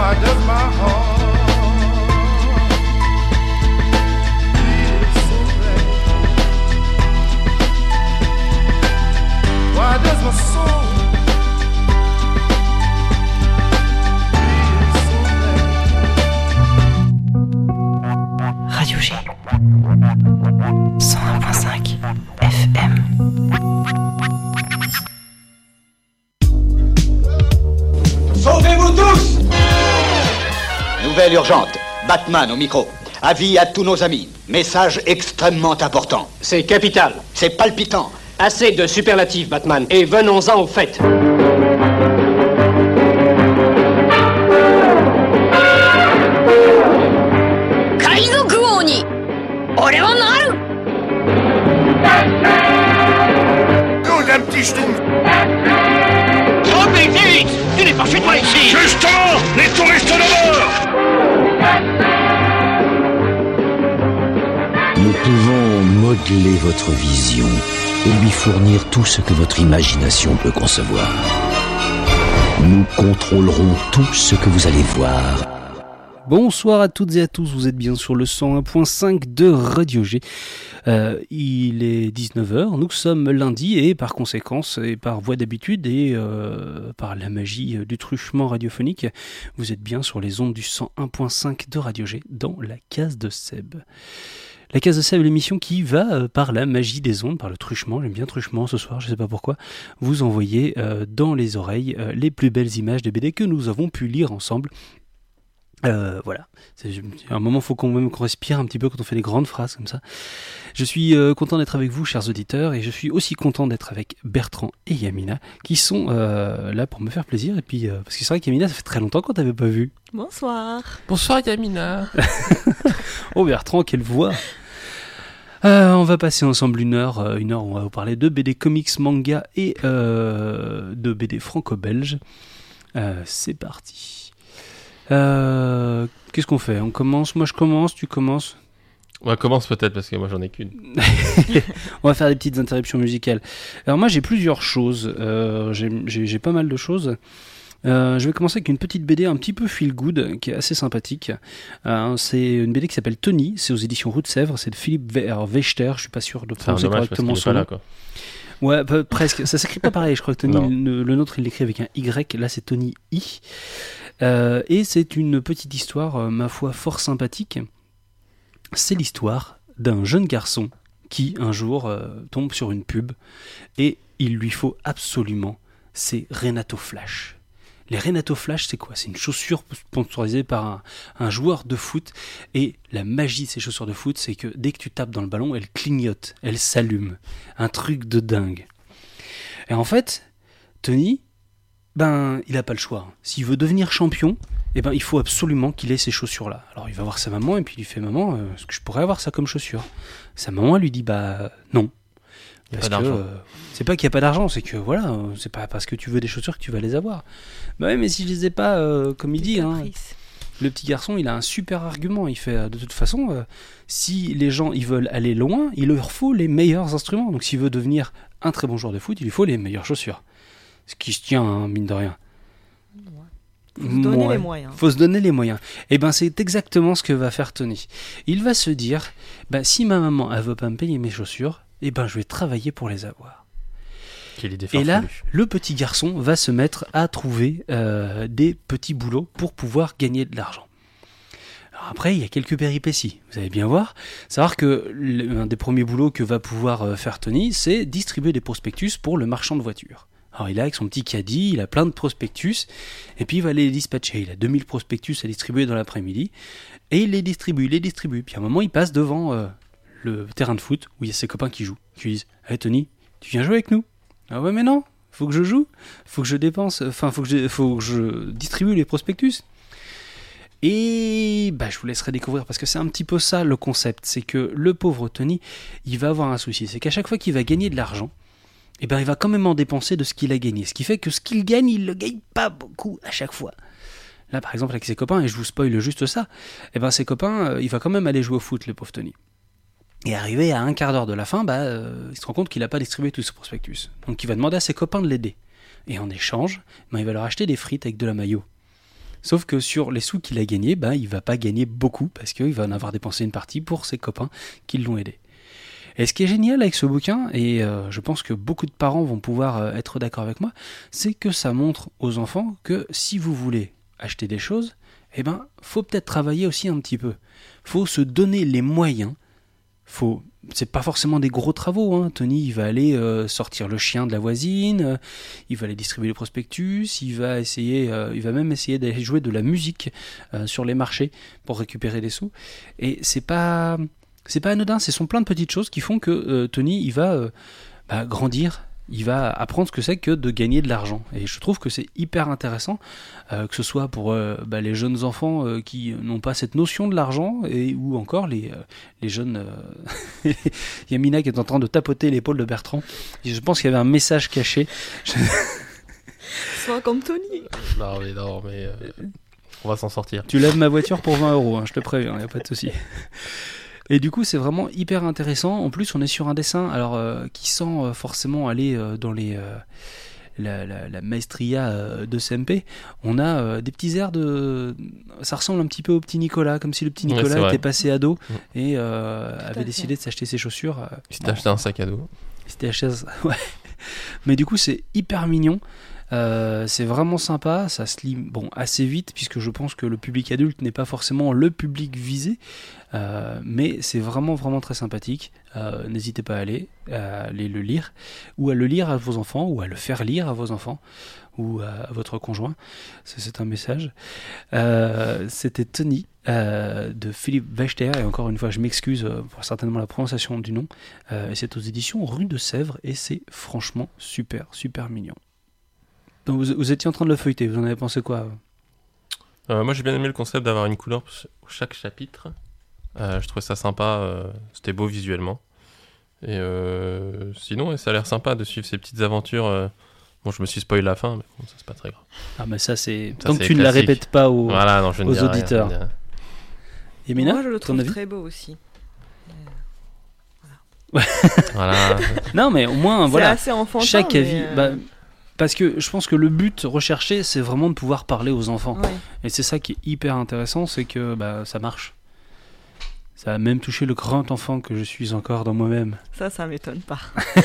Why does my heart feel so bad? Why does my soul feel so bad? Radio G 101.5 FM. Sauvez-vous tous! Nouvelle urgente. Batman au micro. Avis à tous nos amis. Message extrêmement important. C'est capital. C'est palpitant. Assez de superlatifs, Batman. Et venons-en au fait. Kaizoku Oni! Ore wa naru! Oh, un petit schtroumpf! Oh, mais vite! Tu n'es pas chez toi ici! Justement! Les touristes d'abord! Nous pouvons modeler votre vision et lui fournir tout ce que votre imagination peut concevoir. Nous contrôlerons tout ce que vous allez voir. Bonsoir à toutes et à tous, vous êtes bien sur le 101.5 de Radio G. Il est 19h, nous sommes lundi et par conséquence, et par voie d'habitude et par la magie du truchement radiophonique, vous êtes bien sur les ondes du 101.5 de Radio G dans la case de Seb. La case de Seb, l'émission qui va, par la magie des ondes, par le truchement, j'aime bien truchement ce soir, je sais pas pourquoi, vous envoyer dans les oreilles les plus belles images de BD que nous avons pu lire ensemble. Voilà, à un moment il faut qu'on respire un petit peu quand on fait des grandes phrases comme ça. Je suis content d'être avec vous, chers auditeurs, et je suis aussi content d'être avec Bertrand et Yamina qui sont là pour me faire plaisir. Et puis parce que c'est vrai qu'Yamina, ça fait très longtemps qu'on t'avait pas vu. Bonsoir. Bonsoir Yamina. Oh Bertrand, quelle voix. On va passer ensemble une heure où on va vous parler de BD comics, manga et de BD franco-belge. C'est parti. Qu'est-ce qu'on fait? On commence? Moi je commence, tu commences? Ouais, commence peut-être parce que moi j'en ai qu'une. On va faire des petites interruptions musicales. Alors moi j'ai plusieurs choses, j'ai pas mal de choses. Je vais commencer avec une petite BD un petit peu feel good qui est assez sympathique. C'est une BD qui s'appelle Tony, c'est aux éditions Roux de Sèvres, c'est de Philippe Wechter, je suis pas sûr de prononcer correctement son nom. Ouais, presque. Ça s'écrit pas pareil. Je crois que Tony, le nôtre, il l'écrit avec un Y. Là, c'est Tony I. Et c'est une petite histoire, ma foi, fort sympathique. C'est l'histoire d'un jeune garçon qui, un jour, tombe sur une pub et il lui faut absolument ces Renato Flash. Les Renato Flash, c'est quoi? C'est une chaussure sponsorisée par un joueur de foot. Et la magie de ces chaussures de foot, c'est que dès que tu tapes dans le ballon, elles clignotent, elles s'allument. Un truc de dingue. Et en fait, Tony, il n'a pas le choix. S'il veut devenir champion, il faut absolument qu'il ait ces chaussures-là. Alors il va voir sa maman et puis il lui fait « Maman, est-ce que je pourrais avoir ça comme chaussure ?» Sa maman lui dit « Non. » Parce que c'est pas qu'il n'y a pas d'argent, c'est que voilà, c'est pas parce que tu veux des chaussures que tu vas les avoir. Bah ouais, mais si je les ai pas, comme il dit, le petit garçon, il a un super argument. Il fait de toute façon, si les gens ils veulent aller loin, il leur faut les meilleurs instruments. Donc s'il veut devenir un très bon joueur de foot, il lui faut les meilleures chaussures. Ce qui se tient, mine de rien. Faut se donner les moyens. Faut se donner les moyens. Et c'est exactement ce que va faire Tony. Il va se dire, si ma maman elle veut pas me payer mes chaussures, je vais travailler pour les avoir. Quelle idée et là, farfelue. le petit garçon va se mettre à trouver des petits boulots pour pouvoir gagner de l'argent. Alors après, il y a quelques péripéties. Vous allez bien voir. Savoir que un des premiers boulots que va pouvoir faire Tony, c'est distribuer des prospectus pour le marchand de voitures. Alors il est avec son petit caddie, il a plein de prospectus, et puis il va les dispatcher. Il a 2000 prospectus à distribuer dans l'après-midi, et il les distribue. Puis à un moment, il passe devant le terrain de foot où il y a ses copains qui jouent. Qui lui disent « Hey Tony, tu viens jouer avec nous ?» Ah ouais mais non, faut que je joue, faut que je dépense, faut que je distribue les prospectus. Et je vous laisserai découvrir parce que c'est un petit peu ça le concept, c'est que le pauvre Tony, il va avoir un souci, c'est qu'à chaque fois qu'il va gagner de l'argent, il va quand même en dépenser de ce qu'il a gagné, ce qui fait que ce qu'il gagne, il le gagne pas beaucoup à chaque fois. Là par exemple avec ses copains, et je vous spoil juste ça, ses copains, il va quand même aller jouer au foot le pauvre Tony. Et arrivé à un quart d'heure de la fin, il se rend compte qu'il n'a pas distribué tous ses prospectus. Donc il va demander à ses copains de l'aider. Et en échange, il va leur acheter des frites avec de la mayo. Sauf que sur les sous qu'il a gagnés, il va pas gagner beaucoup parce qu'il va en avoir dépensé une partie pour ses copains qui l'ont aidé. Et ce qui est génial avec ce bouquin, et je pense que beaucoup de parents vont pouvoir être d'accord avec moi, c'est que ça montre aux enfants que si vous voulez acheter des choses, faut peut-être travailler aussi un petit peu. Faut se donner les moyens. C'est pas forcément des gros travaux, hein. Tony, il va aller sortir le chien de la voisine, il va aller distribuer le prospectus, il va même essayer d'aller jouer de la musique sur les marchés pour récupérer des sous. Et c'est pas anodin, ce sont plein de petites choses qui font que Tony, il va grandir. Il va apprendre ce que c'est que de gagner de l'argent. Et je trouve que c'est hyper intéressant, que ce soit pour les jeunes enfants qui n'ont pas cette notion de l'argent, ou encore les jeunes... Yamina qui est en train de tapoter l'épaule de Bertrand. Et je pense qu'il y avait un message caché. Sois comme Tony. Non, mais on va s'en sortir. Tu lèves ma voiture pour 20 €, hein, je te préviens, il n'y a pas de souci. Et du coup, c'est vraiment hyper intéressant. En plus, on est sur un dessin qui sent forcément aller dans la maestria de CMP. On a des petits airs ça ressemble un petit peu au petit Nicolas, comme si le petit Nicolas était passé ado et avait décidé de s'acheter ses chaussures. Il s'était acheté un sac à dos. Ouais. Mais du coup, c'est hyper mignon. C'est vraiment sympa, ça se lit assez vite puisque je pense que le public adulte n'est pas forcément le public visé, mais c'est vraiment très sympathique. N'hésitez pas à aller le lire, ou à le lire à vos enfants, ou à le faire lire à vos enfants, ou à votre conjoint. C'est un message. C'était Tony de Philippe Wachter, et encore une fois je m'excuse pour certainement la prononciation du nom, et c'est aux éditions Rue de Sèvres, et c'est franchement super mignon. Donc vous étiez en train de le feuilleter, vous en avez pensé quoi? Moi j'ai bien aimé le concept d'avoir une couleur pour chaque chapitre. Je trouvais ça sympa, c'était beau visuellement. Et sinon ça a l'air sympa de suivre ces petites aventures. Bon, je me suis spoilé la fin, mais bon, ça c'est pas très grave. Ah mais ça c'est... Tant que tu ne la répètes pas aux auditeurs. Yamina, moi je le trouve très beau aussi. Voilà. Non mais au moins c'est assez enfantin, chaque avis... Parce que je pense que le but recherché, c'est vraiment de pouvoir parler aux enfants. Ouais. Et c'est ça qui est hyper intéressant, c'est que ça marche. Ça a même touché le grand enfant que je suis encore dans moi-même. Ça m'étonne pas.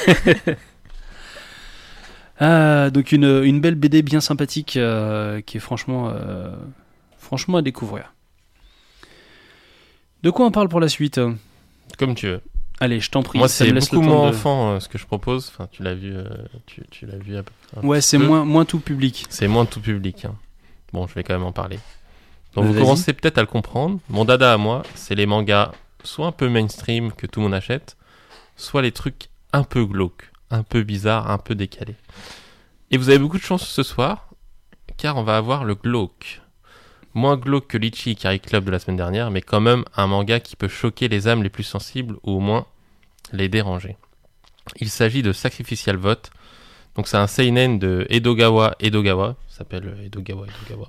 Donc une belle BD bien sympathique qui est franchement à découvrir. De quoi on parle pour la suite? Comme tu veux. Allez, je t'en prie. Moi, c'est beaucoup moins enfant ce que je propose. Enfin, tu l'as vu, tu l'as vu un peu. Ouais, c'est moins tout public. C'est moins tout public. Hein. Bon, je vais quand même en parler. Donc, vous commencez peut-être à le comprendre. Mon dada à moi, c'est les mangas soit un peu mainstream que tout le monde achète, soit les trucs un peu glauques, un peu bizarres, un peu décalés. Et vous avez beaucoup de chance ce soir, car on va avoir le glauque. Moins glauque que Litchi Carry Club de la semaine dernière, mais quand même un manga qui peut choquer les âmes les plus sensibles, ou au moins les déranger. Il s'agit de Sacrificial Vote. Donc c'est un seinen de Edogawa, ça s'appelle Edogawa,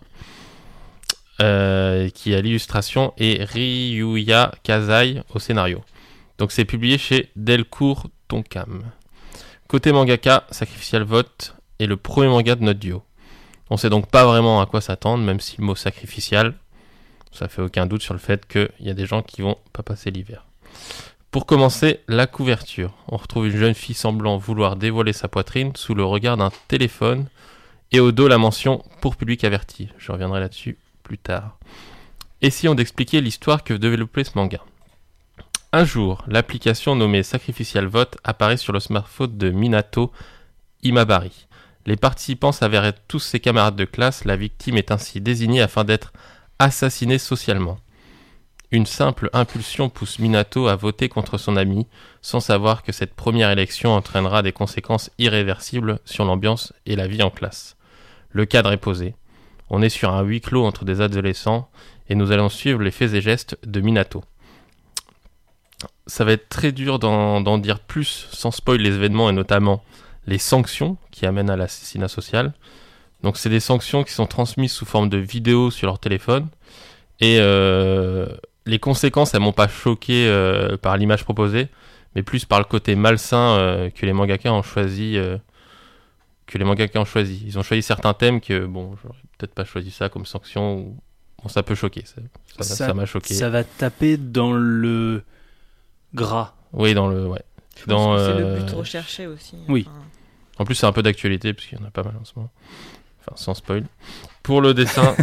qui a l'illustration, et Ryuya Kazai au scénario. Donc c'est publié chez Delcourt Tonkam. Côté mangaka, Sacrificial Vote est le premier manga de notre duo. On sait donc pas vraiment à quoi s'attendre, même si le mot sacrificial, ça fait aucun doute sur le fait qu'il y a des gens qui vont pas passer l'hiver. Pour commencer, la couverture. On retrouve une jeune fille semblant vouloir dévoiler sa poitrine sous le regard d'un téléphone, et au dos la mention « pour public averti ». Je reviendrai là-dessus plus tard. Essayons d'expliquer l'histoire que développait ce manga. Un jour, l'application nommée Sacrificial Vote apparaît sur le smartphone de Minato Imabari. Les participants s'avèrent être tous ses camarades de classe, la victime est ainsi désignée afin d'être assassinée socialement. Une simple impulsion pousse Minato à voter contre son ami, sans savoir que cette première élection entraînera des conséquences irréversibles sur l'ambiance et la vie en classe. Le cadre est posé. On est sur un huis clos entre des adolescents, et nous allons suivre les faits et gestes de Minato. Ça va être très dur d'en dire plus sans spoil les événements, et notamment les sanctions qui amènent à l'assassinat social. Donc c'est des sanctions qui sont transmises sous forme de vidéos sur leur téléphone, et les conséquences elles m'ont pas choqué par l'image proposée, mais plus par le côté malsain que les mangaka ont choisi. Ils ont choisi certains thèmes que bon, j'aurais peut-être pas choisi ça comme sanction. Bon, ça peut choquer. Ça m'a choqué. Ça va taper dans le gras. Oui, dans le. Ouais. Je pense que c'est le but recherché aussi. Oui. Enfin, En plus, c'est un peu d'actualité, parce qu'il y en a pas mal en ce moment. Enfin, sans spoil. Pour le dessin.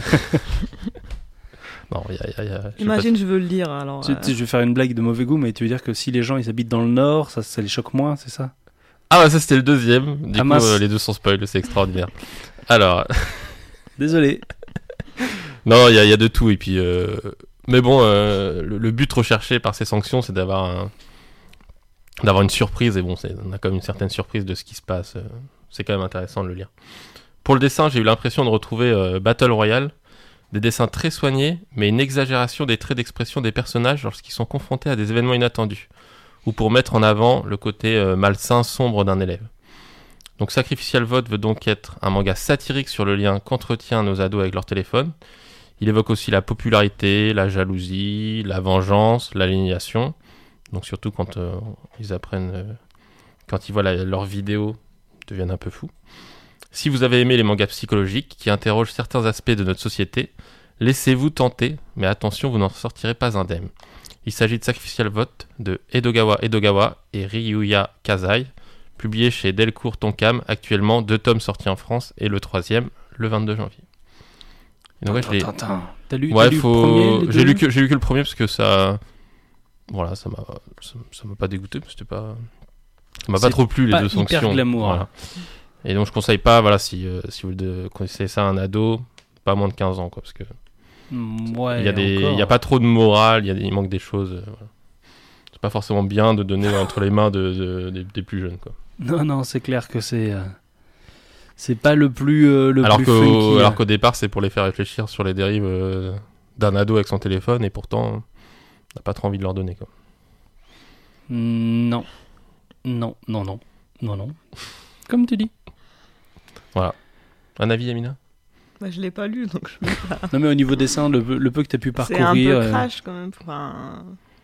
Non, imagine, je veux le lire. Alors, Je vais faire une blague de mauvais goût, mais tu veux dire que si les gens ils habitent dans le nord, ça les choque moins, c'est ça? Ah, bah ça c'était le deuxième. Du coup, les deux sans spoil, c'est extraordinaire. Alors. Désolé. Non, il y a de tout. Et puis. Mais bon, le but recherché par ces sanctions, c'est d'avoir une surprise. Et bon, on a quand même une certaine surprise de ce qui se passe. C'est quand même intéressant de le lire. Pour le dessin, j'ai eu l'impression de retrouver Battle Royale. Des dessins très soignés, mais une exagération des traits d'expression des personnages lorsqu'ils sont confrontés à des événements inattendus, ou pour mettre en avant le côté malsain, sombre d'un élève. Donc Sacrificial Vote veut donc être un manga satirique sur le lien qu'entretiennent nos ados avec leur téléphone. Il évoque aussi la popularité, la jalousie, la vengeance, l'aliénation. Donc surtout quand ils apprennent, quand ils voient leurs vidéos, ils deviennent un peu fous. Si vous avez aimé les mangas psychologiques qui interrogent certains aspects de notre société, laissez-vous tenter, mais attention, vous n'en sortirez pas indemne. Il s'agit de Sacrificial Vote de Edogawa et Ryuya Kazai, publié chez Delcourt Tonkam, actuellement 2 tomes sortis en France et le 3e le 22 janvier. Et donc, T'as lu, ouais, le premier, j'ai lu que le premier parce que ça, voilà, ça m'a pas dégoûté, c'était pas, ça m'a pas trop plu les deux sanctions. Hyper glamour. Voilà. Et donc je conseille pas, voilà, si vous conseillez ça à un ado, pas moins de 15 ans, quoi, parce que ouais, il y a pas trop de morale, il manque des choses. Voilà. C'est pas forcément bien de donner entre les mains des plus jeunes, quoi. Non, c'est clair que c'est pas le plus alors plus funky. Alors qu'au départ, c'est pour les faire réfléchir sur les dérives d'un ado avec son téléphone, et pourtant, on n'a pas trop envie de leur donner, quoi. Non. Comme tu dis. Voilà. Un avis, Yamina? Bah, je l'ai pas lu, donc je peux pas. Non, mais au niveau dessin, le peu que tu as pu parcourir... C'est un peu trash, quand même. Enfin...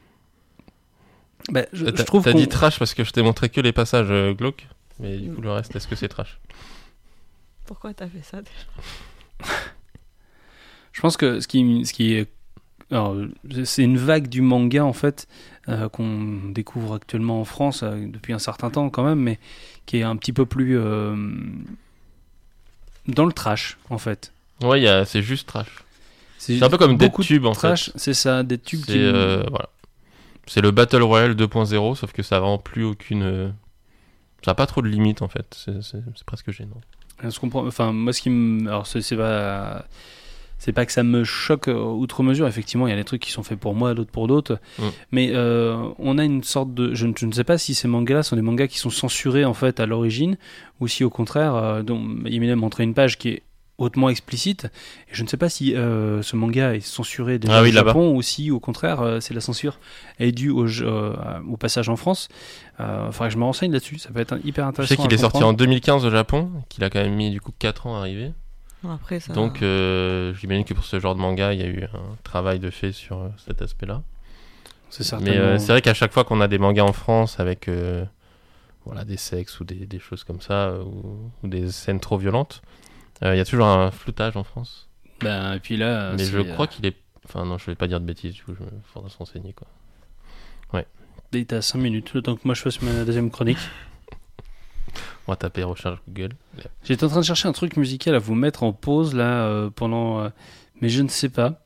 Bah, je trouve t'as dit trash parce que je t'ai montré que les passages glauques, mais du coup, le reste, est-ce que c'est trash? Pourquoi t'as fait ça, déjà? Je pense que ce qui est... Alors, c'est une vague du manga, en fait, qu'on découvre actuellement en France depuis un certain temps, quand même, mais qui est un petit peu plus... dans le trash, en fait. Ouais, c'est juste trash. C'est un peu comme DeadTube, en trash, fait. C'est ça, DeadTube qui... voilà. C'est le Battle Royale 2.0, sauf que ça n'a vraiment plus aucune... Ça n'a pas trop de limites, en fait. C'est presque gênant. Je comprends. Enfin, moi, ce qui me... Alors, c'est pas que ça me choque outre mesure. Effectivement, il y a des trucs qui sont faits pour moi, d'autres pour d'autres. Mais on a une sorte de... Je ne sais pas si ces mangas-là sont des mangas qui sont censurés, en fait, à l'origine, ou si, au contraire, Yamina m'a montré une page qui est hautement explicite. Et je ne sais pas si ce manga est censuré déjà au Japon, ou si, au contraire, c'est la censure est due au passage en France. Faudrait que je me renseigne là-dessus. Ça peut être hyper intéressant. Je sais qu'il est sorti en 2015 au Japon, qu'il a quand même mis, du coup, 4 ans à arriver. Après, ça... Donc j'imagine que pour ce genre de manga il y a eu un travail de fait sur cet aspect là. C'est certainement... Mais c'est vrai qu'à chaque fois qu'on a des mangas en France avec voilà, des sexes ou des choses comme ça ou des scènes trop violentes, il y a toujours un floutage en France. Et puis là, mais je crois qu'il est... Enfin non, je vais pas dire de bêtises, du coup il faudra se renseigner, quoi. Ouais. Et t'as 5 minutes, le temps que moi je fasse ma deuxième chronique. On va taper recherche Google. J'étais en train de chercher un truc musical à vous mettre en pause là pendant, mais je ne sais pas.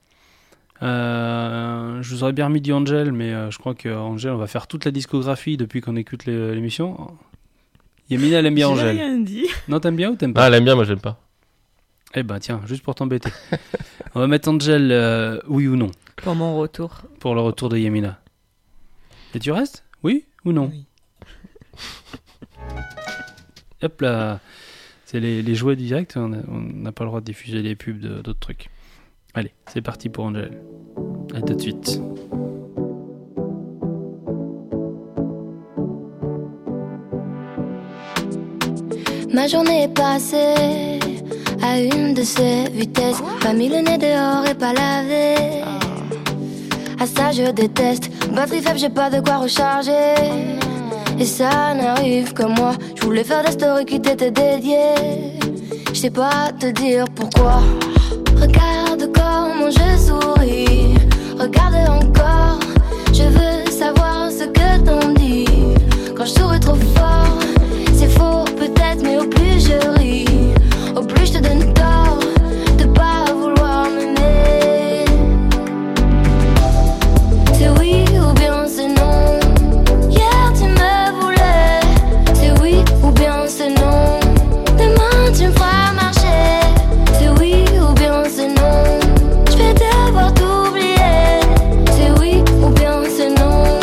Je vous aurais bien remis du Angel, mais je crois que Angel, on va faire toute la discographie depuis qu'on écoute l'émission. Yamina, elle aime bien Angel. J'ai rien dit. Non, t'aimes bien ou t'aimes pas? Ah, elle aime bien, moi j'aime pas. Eh ben tiens, juste pour t'embêter. On va mettre Angel, oui ou non? Pour mon retour. Pour le retour de Yamina. Et tu restes? Oui ou non? Oui. Hop là, c'est les jouets du direct, on n'a pas le droit de diffuser les pubs d'autres trucs. Allez, c'est parti pour Angel. À tout de suite. Ma journée est passée à une de ces vitesses. Pas mis le nez dehors et pas lavé. À ça je déteste. Batterie faible, j'ai pas de quoi recharger. Et ça n'arrive que moi. Je voulais faire des stories qui t'étaient dédiées. Je sais pas te dire pourquoi. Regarde comment je souris. Regarde encore. Je veux savoir ce que t'en dis. Quand je souris trop fort, c'est faux peut-être, mais au plus je ris, au plus je te donne tort de pas vouloir m'aimer. C'est oui ou bien c'est non. Hier tu me voulais. C'est oui ou bien c'est non. Demain tu me feras marcher. C'est oui ou bien c'est non. Je vais devoir t'oublier. C'est oui ou bien c'est non.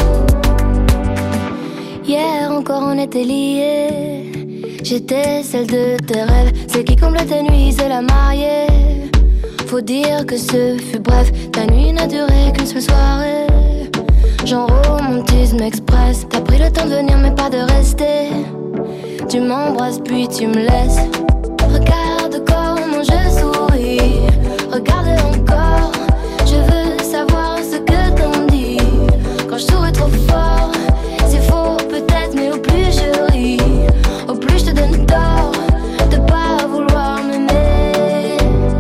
Hier encore on était liés. J'étais celle de tes rêves, celle qui comble tes nuits, c'est la mariée. Faut dire que ce fut bref, ta nuit n'a duré qu'une seule soirée. Genre romantisme express, t'as pris le temps de venir mais pas de rester. Tu m'embrasses puis tu me laisses. Regarde comment je souris. Regarde encore. Je veux savoir ce que t'en dis. Quand je souris trop fort, c'est faux peut-être, mais au plus je ris, au plus je te donne tort de pas vouloir m'aimer.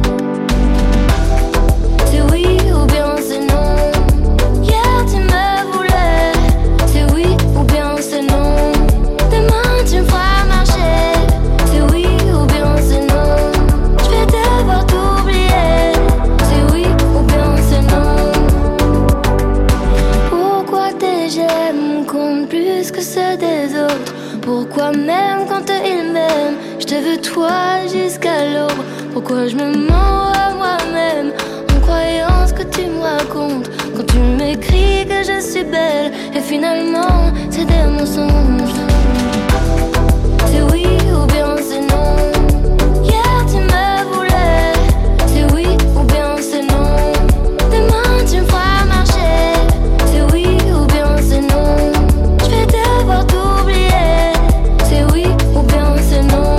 C'est oui ou bien c'est non. Hier tu me voulais. C'est oui ou bien c'est non. Demain tu me feras marcher. C'est oui ou bien c'est non. Je vais devoir t'oublier. C'est oui ou bien c'est non. Pourquoi tes j'aime comptent plus que ceux des autres? Pourquoi même quand ils m'aiment, je te veux toi jusqu'à l'aube? Pourquoi je me mens à moi-même en croyant ce que tu me racontes? Quand tu m'écris que je suis belle et finalement c'est des mensonges. C'est oui ou bien c'est non. Hier tu me voulais. C'est oui ou bien c'est non. Demain tu me feras marcher. C'est oui ou bien c'est non. Je vais devoir t'oublier. C'est oui ou bien c'est non.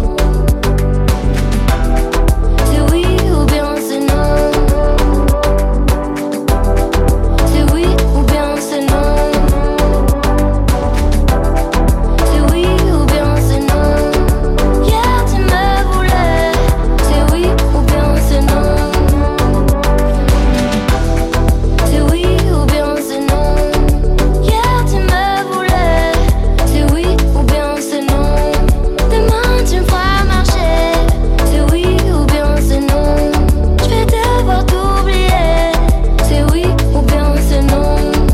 C'est oui ou bien c'est non. C'est oui ou bien c'est non. C'est oui ou bien c'est non. Hier tu me voulais. C'est oui ou bien c'est non. C'est oui ou bien c'est non. Hier tu me voulais. C'est oui ou bien c'est non. Demain tu me feras marcher. C'est oui ou bien c'est non. Je vais devoir t'oublier. C'est oui ou bien c'est non.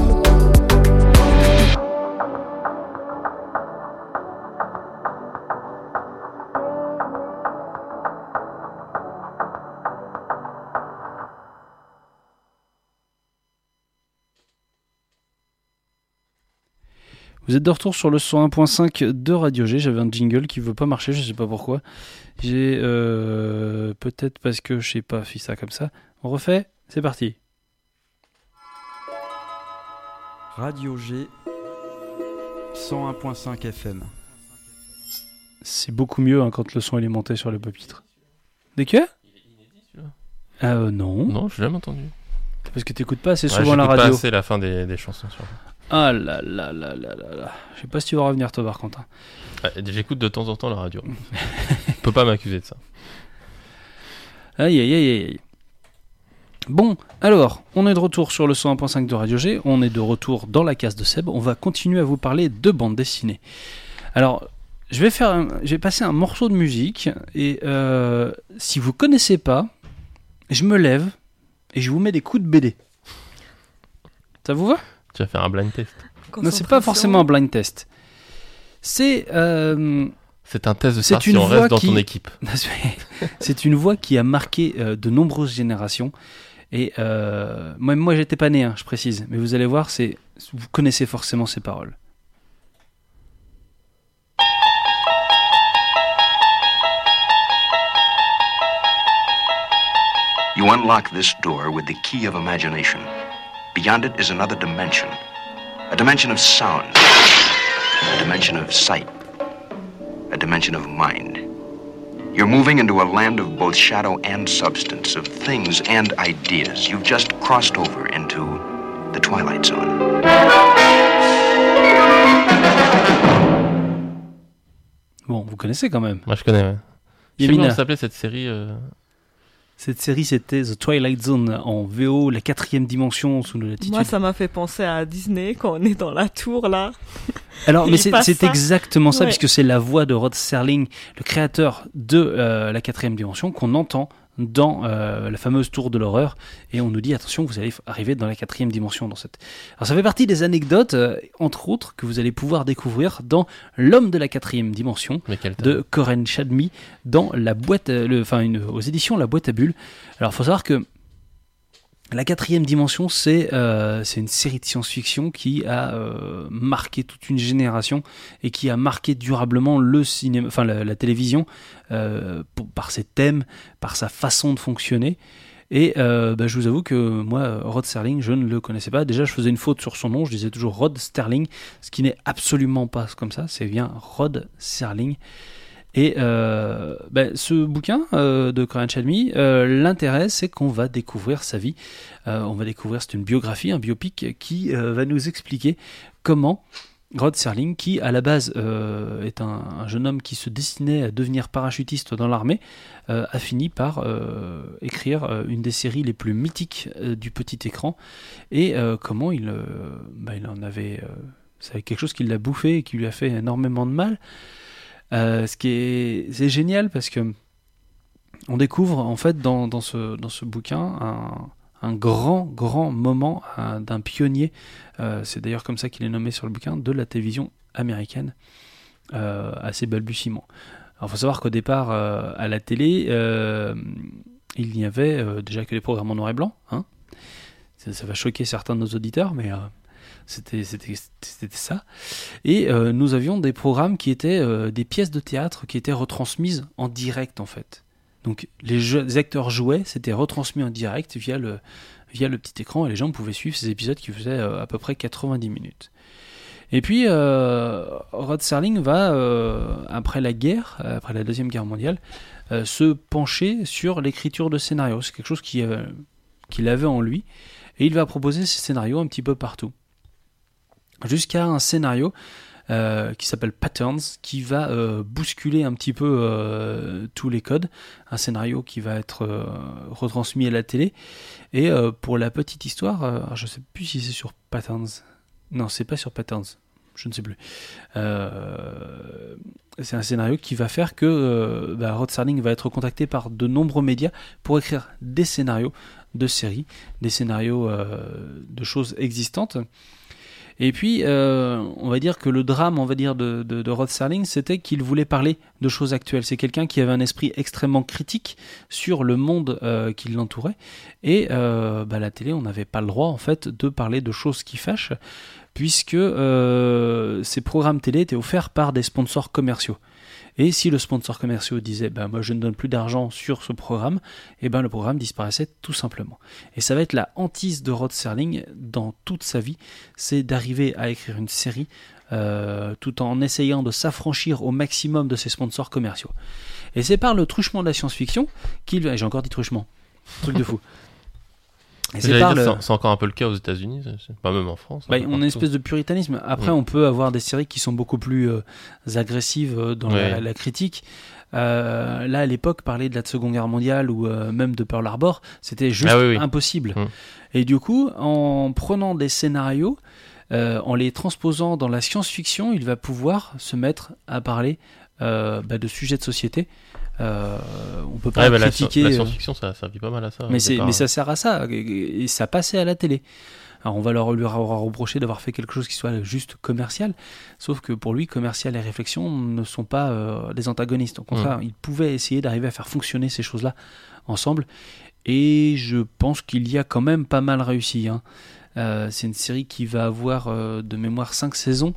Vous êtes de retour sur le 101.5 de Radio G. J'avais un jingle qui veut pas marcher, je sais pas pourquoi. J'ai peut-être parce que je sais pas fait ça comme ça. On refait, c'est parti. Radio G 101.5 FM. C'est beaucoup mieux quand le son il est monté sur le pupitre. Des quoi? Non. Non, je l'ai jamais entendu. Parce que t'écoutes pas assez souvent j'écoute la radio. pas assez la fin des chansons sur. Ah là là là là là là. Je sais pas si tu vas revenir toi par contre. J'écoute de temps en temps la radio. Tu peux pas m'accuser de ça. Aïe aïe aïe aïe. Bon, alors, on est de retour sur le 101.5 de Radio G. On est de retour dans la case de Seb. On va continuer à vous parler de bande dessinée. Alors, je vais passer un morceau de musique et si vous connaissez pas, je me lève et je vous mets des coups de BD. Ça vous va? Tu vas faire un blind test. Non, c'est pas forcément un blind test. C'est un test de savoir si on reste dans ton équipe. C'est une voix qui a marqué de nombreuses générations. Et moi j'étais pas né, hein, je précise. Mais vous allez voir, vous connaissez forcément ces paroles. You unlock this door with the key of imagination. Beyond it is another dimension. A dimension of sound. A dimension of sight. A dimension of mind. You're moving into a land of both shadow and substance, of things and ideas. You've just crossed over into the Twilight Zone. Bon, vous connaissez quand même. Moi je connais, ouais. Je sais pas comment s'appelait cette série. Cette série, c'était The Twilight Zone en VO, la 4e dimension sous le latitude. Moi, ça m'a fait penser à Disney quand on est dans la tour là. Alors, mais c'est exactement ça, ouais. puisque c'est la voix de Rod Serling, le créateur de la 4e dimension, qu'on entend dans la fameuse tour de l'horreur, et on nous dit attention, vous allez arriver dans la 4e dimension. Alors ça fait partie des anecdotes, entre autres, que vous allez pouvoir découvrir dans L'homme de la 4e dimension de Corinne Chadmi dans la boîte, aux éditions La Boîte à Bulles. Alors il faut savoir que la 4e dimension, c'est une série de science-fiction qui a marqué toute une génération et qui a marqué durablement le cinéma, la télévision par ses thèmes, par sa façon de fonctionner. Et je vous avoue que moi, Rod Serling, je ne le connaissais pas. Déjà, je faisais une faute sur son nom, je disais toujours Rod Sterling, ce qui n'est absolument pas comme ça, c'est bien Rod Serling. Et ce bouquin de Corinne Chadmi, l'intérêt, c'est qu'on va découvrir sa vie. C'est une biographie, un biopic qui va nous expliquer comment Rod Serling, qui à la base est un jeune homme qui se destinait à devenir parachutiste dans l'armée, a fini par écrire une des séries les plus mythiques du petit écran, et comment il en avait... c'est quelque chose qui l'a bouffé et qui lui a fait énormément de mal. C'est génial parce que on découvre en fait dans ce bouquin un grand moment d'un pionnier, c'est d'ailleurs comme ça qu'il est nommé sur le bouquin, de la télévision américaine, à ses balbutiements. Alors il faut savoir qu'au départ à la télé il n'y avait déjà que les programmes en noir et blanc, hein. Ça va choquer certains de nos auditeurs, mais c'était ça. Et nous avions des programmes qui étaient des pièces de théâtre qui étaient retransmises en direct en fait. Donc les acteurs jouaient, c'était retransmis en direct via le petit écran, et les gens pouvaient suivre ces épisodes qui faisaient à peu près 90 minutes. Et puis Rod Serling va, après la Deuxième Guerre mondiale, se pencher sur l'écriture de scénarios. C'est quelque chose qu'il avait en lui, et il va proposer ces scénarios un petit peu partout. Jusqu'à un scénario qui s'appelle Patterns, qui va bousculer un petit peu tous les codes, un scénario qui va être retransmis à la télé. Et pour la petite histoire, je ne sais plus si c'est sur Patterns, non, c'est pas sur Patterns, je ne sais plus, c'est un scénario qui va faire que Rod Serling va être contacté par de nombreux médias pour écrire des scénarios de séries, des scénarios de choses existantes. Et puis, on va dire que le drame, de Rod Serling, c'était qu'il voulait parler de choses actuelles. C'est quelqu'un qui avait un esprit extrêmement critique sur le monde qui l'entourait. Et la télé, on n'avait pas le droit, en fait, de parler de choses qui fâchent, puisque ces programmes télé étaient offerts par des sponsors commerciaux. Et si le sponsor commercial disait moi je ne donne plus d'argent sur ce programme, le programme disparaissait tout simplement. Et ça va être la hantise de Rod Serling dans toute sa vie, c'est d'arriver à écrire une série tout en essayant de s'affranchir au maximum de ses sponsors commerciaux. Et c'est par le truchement de la science-fiction j'ai encore dit truchement, truc de fou. Et c'est encore un peu le cas aux États-Unis, pas même en France. On a une espèce de puritanisme. Après, on peut avoir des séries qui sont beaucoup plus agressives dans la critique. Là, à l'époque, parler de la Seconde Guerre mondiale ou même de Pearl Harbor, c'était juste impossible. Et du coup, en prenant des scénarios, en les transposant dans la science-fiction, il va pouvoir se mettre à parler de sujets de société. On peut pas critiquer. La science-fiction, ça servi pas mal à ça. Mais ça sert à ça, et ça passait à la télé. Alors on va lui reprocher d'avoir fait quelque chose qui soit juste commercial, sauf que pour lui, commercial et réflexion ne sont pas des antagonistes. Au contraire, il pouvait essayer d'arriver à faire fonctionner ces choses-là ensemble, et je pense qu'il y a quand même pas mal réussi, hein. C'est une série qui va avoir de mémoire 5 saisons,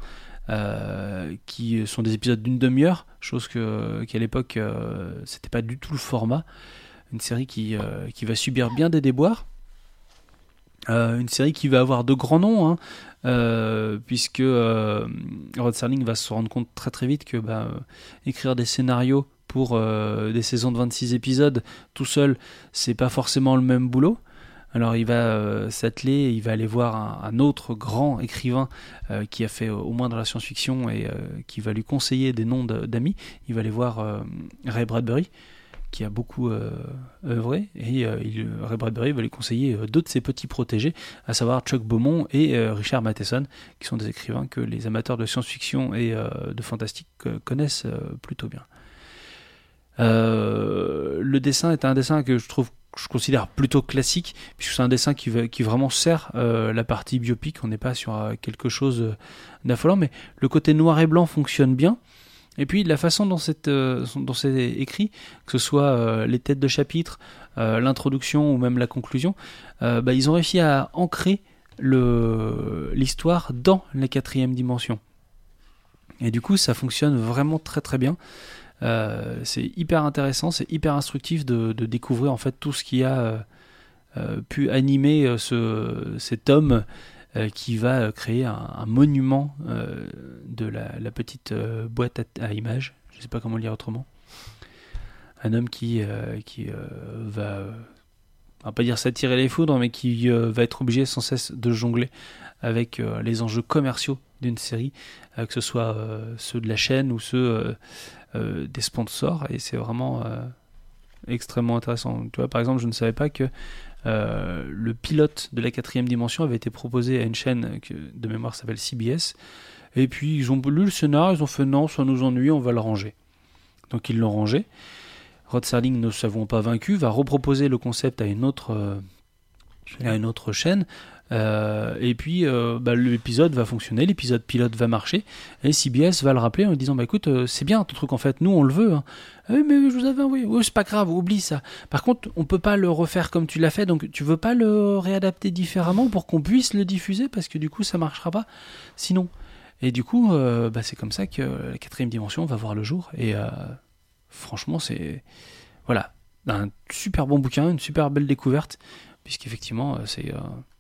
qui sont des épisodes d'une demi-heure, chose qu'à l'époque c'était pas du tout le format. Une série qui va subir bien des déboires, une série qui va avoir de grands noms, hein, puisque Rod Serling va se rendre compte très très vite que écrire des scénarios pour des saisons de 26 épisodes tout seul, c'est pas forcément le même boulot. Alors il va s'atteler, il va aller voir un autre grand écrivain qui a fait au moins dans la science-fiction, et qui va lui conseiller des noms d'amis. Il va aller voir Ray Bradbury, qui a beaucoup œuvré, et Ray Bradbury va lui conseiller deux de ses petits protégés, à savoir Chuck Beaumont et Richard Matheson, qui sont des écrivains que les amateurs de science-fiction et de fantastique connaissent plutôt bien. Le dessin est un dessin que je considère plutôt classique, puisque c'est un dessin qui vraiment sert la partie biopic. On n'est pas sur quelque chose d'affolant, mais le côté noir et blanc fonctionne bien. Et puis la façon dont c'est écrit, que ce soit les têtes de chapitre, l'introduction ou même la conclusion, ils ont réussi à ancrer l'histoire dans la 4e dimension. Et du coup, ça fonctionne vraiment très très bien. C'est hyper intéressant, c'est hyper instructif de découvrir en fait tout ce qui a pu animer cet homme qui va créer un monument de la petite boîte à images, je ne sais pas comment le dire autrement. Un homme qui va, on va pas dire s'attirer les foudres, mais qui va être obligé sans cesse de jongler avec les enjeux commerciaux d'une série, que ce soit ceux de la chaîne ou ceux des sponsors, et c'est vraiment extrêmement intéressant. Tu vois, par exemple, je ne savais pas que le pilote de la 4e dimension avait été proposé à une chaîne qui, de mémoire, s'appelle CBS, et puis ils ont lu le scénario, ils ont fait non, ça nous ennuie, on va le ranger. Donc ils l'ont rangé. Rod Serling, ne s'avouant pas vaincu, va reproposer le concept à une autre chaîne. Et puis l'épisode va fonctionner, l'épisode pilote va marcher, et CBS va le rappeler en lui disant écoute, c'est bien ton truc en fait, nous on le veut, hein. Oui, mais je vous avais envoyé, oui, c'est pas grave, oublie ça. Par contre, on peut pas le refaire comme tu l'as fait, donc tu veux pas le réadapter différemment pour qu'on puisse le diffuser, parce que du coup ça marchera pas sinon. Et du coup c'est comme ça que la 4e dimension va voir le jour, et franchement c'est voilà, un super bon bouquin, une super belle découverte, puisqu'effectivement c'est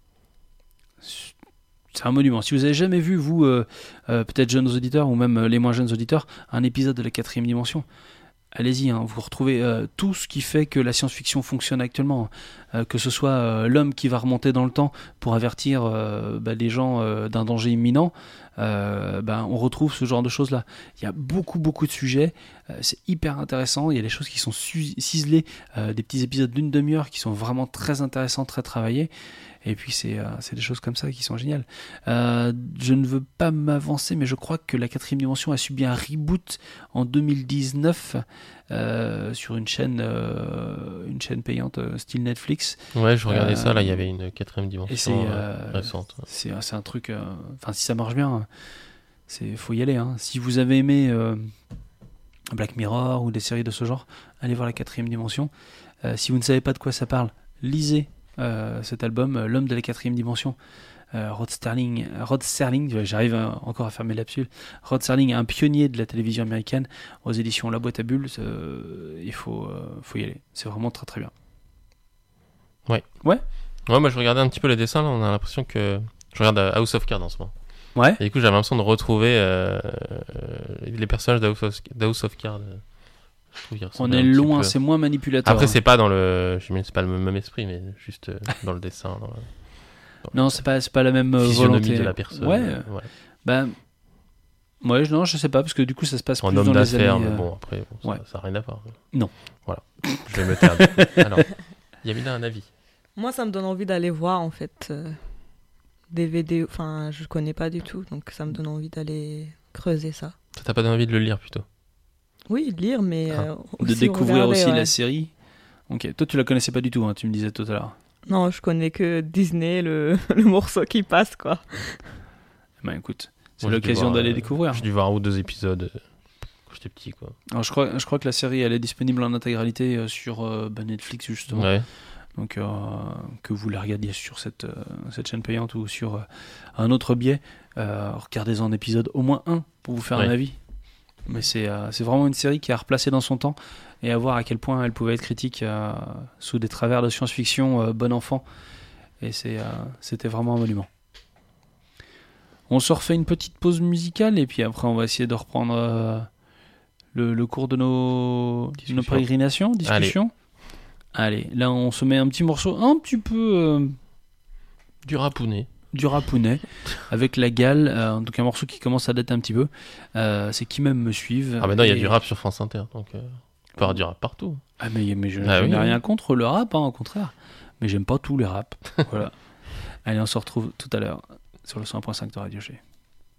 un monument. Si vous avez jamais vu, vous, peut-être jeunes auditeurs ou même les moins jeunes auditeurs, un épisode de la 4e dimension, allez-y, hein, vous retrouvez tout ce qui fait que la science-fiction fonctionne actuellement, que ce soit l'homme qui va remonter dans le temps pour avertir les gens d'un danger imminent, on retrouve ce genre de choses-là. Il y a beaucoup de sujets, c'est hyper intéressant, il y a des choses qui sont ciselées, des petits épisodes d'une demi-heure qui sont vraiment très intéressants, très travaillés. Et puis c'est des choses comme ça qui sont géniales. Je ne veux pas m'avancer, mais je crois que la 4e dimension a subi un reboot en 2019 sur une chaîne payante style Netflix. Ouais, je regardais ça, là il y avait une 4e dimension récente. C'est un truc, si ça marche bien, faut y aller, hein. Si vous avez aimé Black Mirror ou des séries de ce genre, allez voir la 4e dimension. Si vous ne savez pas de quoi ça parle, lisez cet album, L'homme de la 4e dimension. Rod Serling, j'arrive encore à fermer l'absurde. Rod Serling est un pionnier de la télévision américaine, aux éditions La Boîte à Bulles. Il faut y aller, c'est vraiment très très bien. Ouais, moi je regardais un petit peu les dessins, là, on a l'impression que je regarde House of Cards en ce moment. Ouais. Et du coup j'avais l'impression de retrouver les personnages d'House of Cards. On est loin, c'est moins manipulateur. Après, c'est pas dans c'est pas le même esprit, mais juste dans le dessin. Non, c'est pas la même volonté de la personne. Non, je sais pas, parce que du coup, ça se passe en plus homme dans les d'affaires, années. mais bon, après, ça a rien à voir. Non. Voilà. Je vais me taire. Alors, Yamina, un avis. Moi, ça me donne envie d'aller voir, en fait, DVD. Enfin, je connais pas du tout, donc ça me donne envie d'aller creuser ça. Ça t'a pas donné envie de le lire, plutôt? Oui, lire, mais de découvrir regarder, aussi la série. Ok, toi tu la connaissais pas du tout, hein, tu me disais tout à l'heure. Non, je connais que Disney, le morceau qui passe, quoi. Écoute, c'est l'occasion d'aller découvrir. J'ai dû voir un ou deux épisodes quand j'étais petit, quoi. Alors je crois que la série elle est disponible en intégralité sur Netflix justement. Ouais. Donc que vous la regardiez sur cette chaîne payante ou sur un autre biais, regardez-en un épisode, au moins un, pour vous faire un avis. Mais c'est vraiment une série qui a replacé dans son temps, et à voir à quel point elle pouvait être critique sous des travers de science-fiction bon enfant. Et c'était vraiment un monument. On se refait une petite pause musicale, et puis après on va essayer de reprendre le cours de nos pérégrinations, discussions. Allez, là on se met un petit morceau un petit peu du rapounet, avec La Gale, donc un morceau qui commence à dater un petit peu. C'est Qui m'aime me suive. Ah, maintenant il y a du rap sur France Inter, donc on peut avoir du rap partout. Ah mais je Ah oui, n'ai oui. rien contre le rap, hein, au contraire. Mais j'aime pas tous les raps. Voilà. Allez, on se retrouve tout à l'heure sur le 100.5 de Radio G.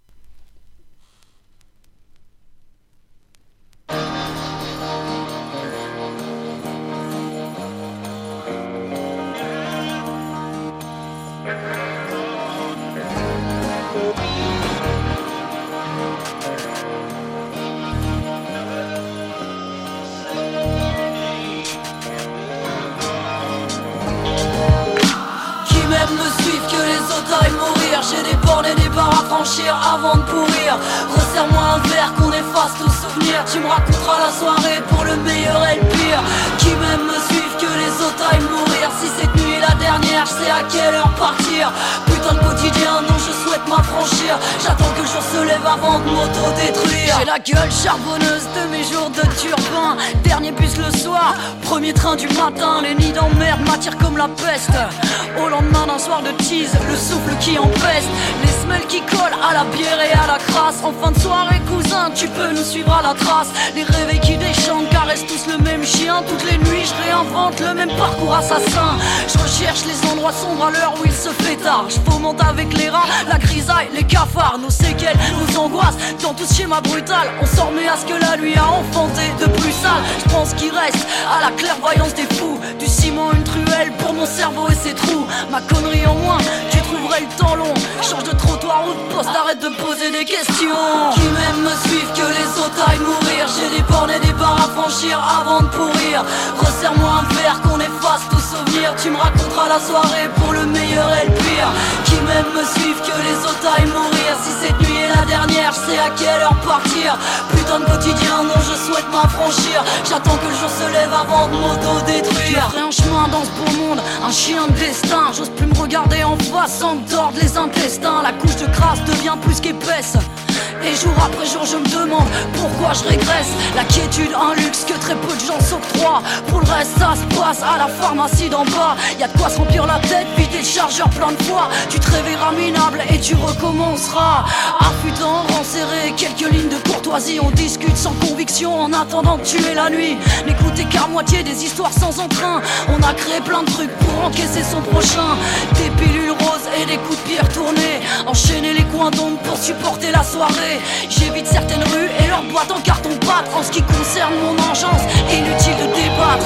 Me suivent que les autres aillent mourir. J'ai des bornes et des barres à franchir avant de pourrir. Resserre-moi un verre qu'on efface tout souvenir. Tu me raconteras la soirée pour le meilleur et le pire. Qui même me suivent que les autres aillent mourir. Si cette nuit est la dernière, je sais à quelle heure partir. Putain de quotidien dont je souhaite m'affranchir. J'attends que le jour se lève avant de m'auto-détruire. J'ai la gueule charbonneuse de mes jours de turbin. Dernier bus le soir, premier train du matin. Les nids d'emmerde m'attirent comme la peste. Au lendemain d'un soir de tease, le souffle qui empeste. Les semelles qui collent à la bière et à la crasse. En fin de soirée cousin, tu peux nous suivre à la trace. Les réveils qui déchantent caressent tous le même chien. Toutes les nuits je réinvente le même parcours assassin. Je recherche les endroits sombres à l'heure où il se fait tard. Je fomente avec les rats, la grisaille, les cafards. Nos séquelles, nos angoisses, dans tout ce schéma brutal. On s'en remet à ce que la nuit a enfanté de plus sale. Je pense qu'il reste à la clairvoyance des fous. Du ciment une truelle pour mon cerveau et ses trous. Ma connerie en moins, tu trouverais le temps long. Change de trottoir ou de poste, arrête de poser des questions. Qui même me suivent que les autres aillent mourir. J'ai des bornes et des barres à franchir avant de pourrir. Resserre-moi un verre qu'on efface tout souvenir. Tu me raconteras la soirée pour le meilleur et le pire. Qui même me suivent que les autres aillent mourir. Si cette nuit est la dernière, je sais à quelle heure partir. Putain de quotidien dont je souhaite m'affranchir. J'attends que le jour se lève avant de m'auto-détruire. Je ferai un chemin dans ce beau monde, un chien de destin. J'ose plus me regarder en face sans me tordre les intestins. La couche de crasse devient plus qu'épaisse. Et jour après jour je me demande pourquoi je régresse. La quiétude, un luxe que très peu de gens s'octroient. Pour le reste ça se passe à la pharmacie d'en bas. Y'a de quoi se remplir la tête, vider le chargeur plein de fois. Tu te réveilleras minable et tu recommenceras. Affûtant, rang serré, quelques lignes de courtoisie. On discute sans conviction en attendant de tuer la nuit. N'écoutez qu'à moitié des histoires sans entrain. On a créé plein de trucs pour encaisser son prochain. Des pilules roses et des coups de pied retournés. Enchaîner les coins d'ombre pour supporter la soirée. J'évite certaines rues et leurs boîtes en carton-pâte. En ce qui concerne mon engeance, inutile de débattre.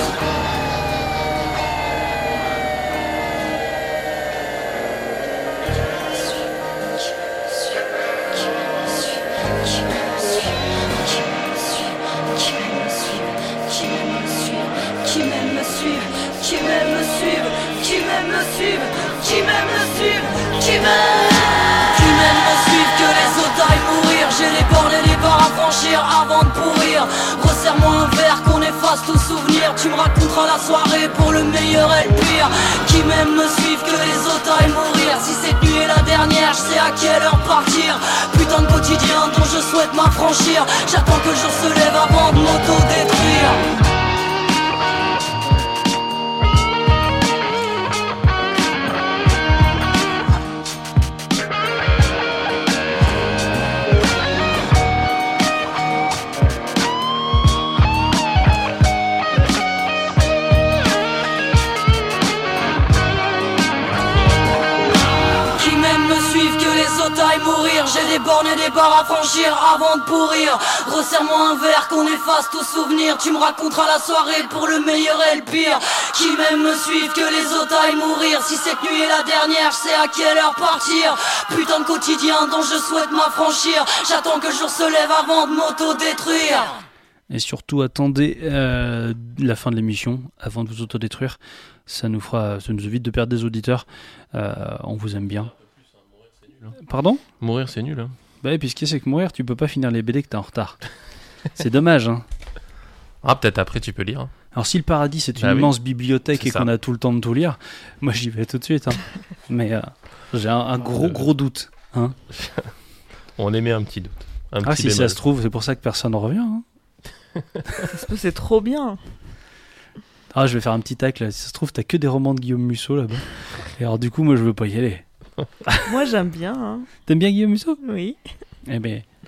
Avant de pourrir, resserre-moi un verre qu'on efface tout souvenir. Tu me raconteras la soirée pour le meilleur et le pire. Qui même me suivent que les autres aillent mourir. Si cette nuit est la dernière, je sais à quelle heure partir. Putain de quotidien dont je souhaite m'affranchir. J'attends que le jour se lève avant de m'auto-détruire. Mourir, j'ai des bornes et des barres à franchir avant de pourrir. Resserre-moi un verre qu'on efface tout souvenir. Tu me raconteras la soirée pour le meilleur et le pire. Qui même me suivent que les autres aillent mourir. Si cette nuit est la dernière, je sais à quelle heure partir. Putain de quotidien dont je souhaite m'affranchir. J'attends que le jour se lève avant de m'auto-détruire. Et surtout, attendez la fin de l'émission avant de vous autodétruire. Ça nous évite de perdre des auditeurs. On vous aime bien. Pardon ? Mourir, c'est nul. Hein. Bah oui, puis ce qui est, c'est que mourir, tu peux pas finir les BD que t'es en retard. C'est dommage. Hein. Ah, peut-être après, tu peux lire. Hein. Alors, si le paradis, c'est une immense bibliothèque c'est et ça. qu'on a tout le temps de tout lire, moi, j'y vais tout de suite. Hein. Mais j'ai un gros doute. Hein. On émet un petit doute. Si bémol. Ça se trouve, c'est pour ça que personne ne revient. Hein. C'est trop bien. Ah, je vais faire un petit tacle. Si ça se trouve, t'as que des romans de Guillaume Musso là-bas. Et alors, du coup, moi, je veux pas y aller. Moi, j'aime bien. Hein. T'aimes bien Guillaume Musso ? Oui. Eh ben,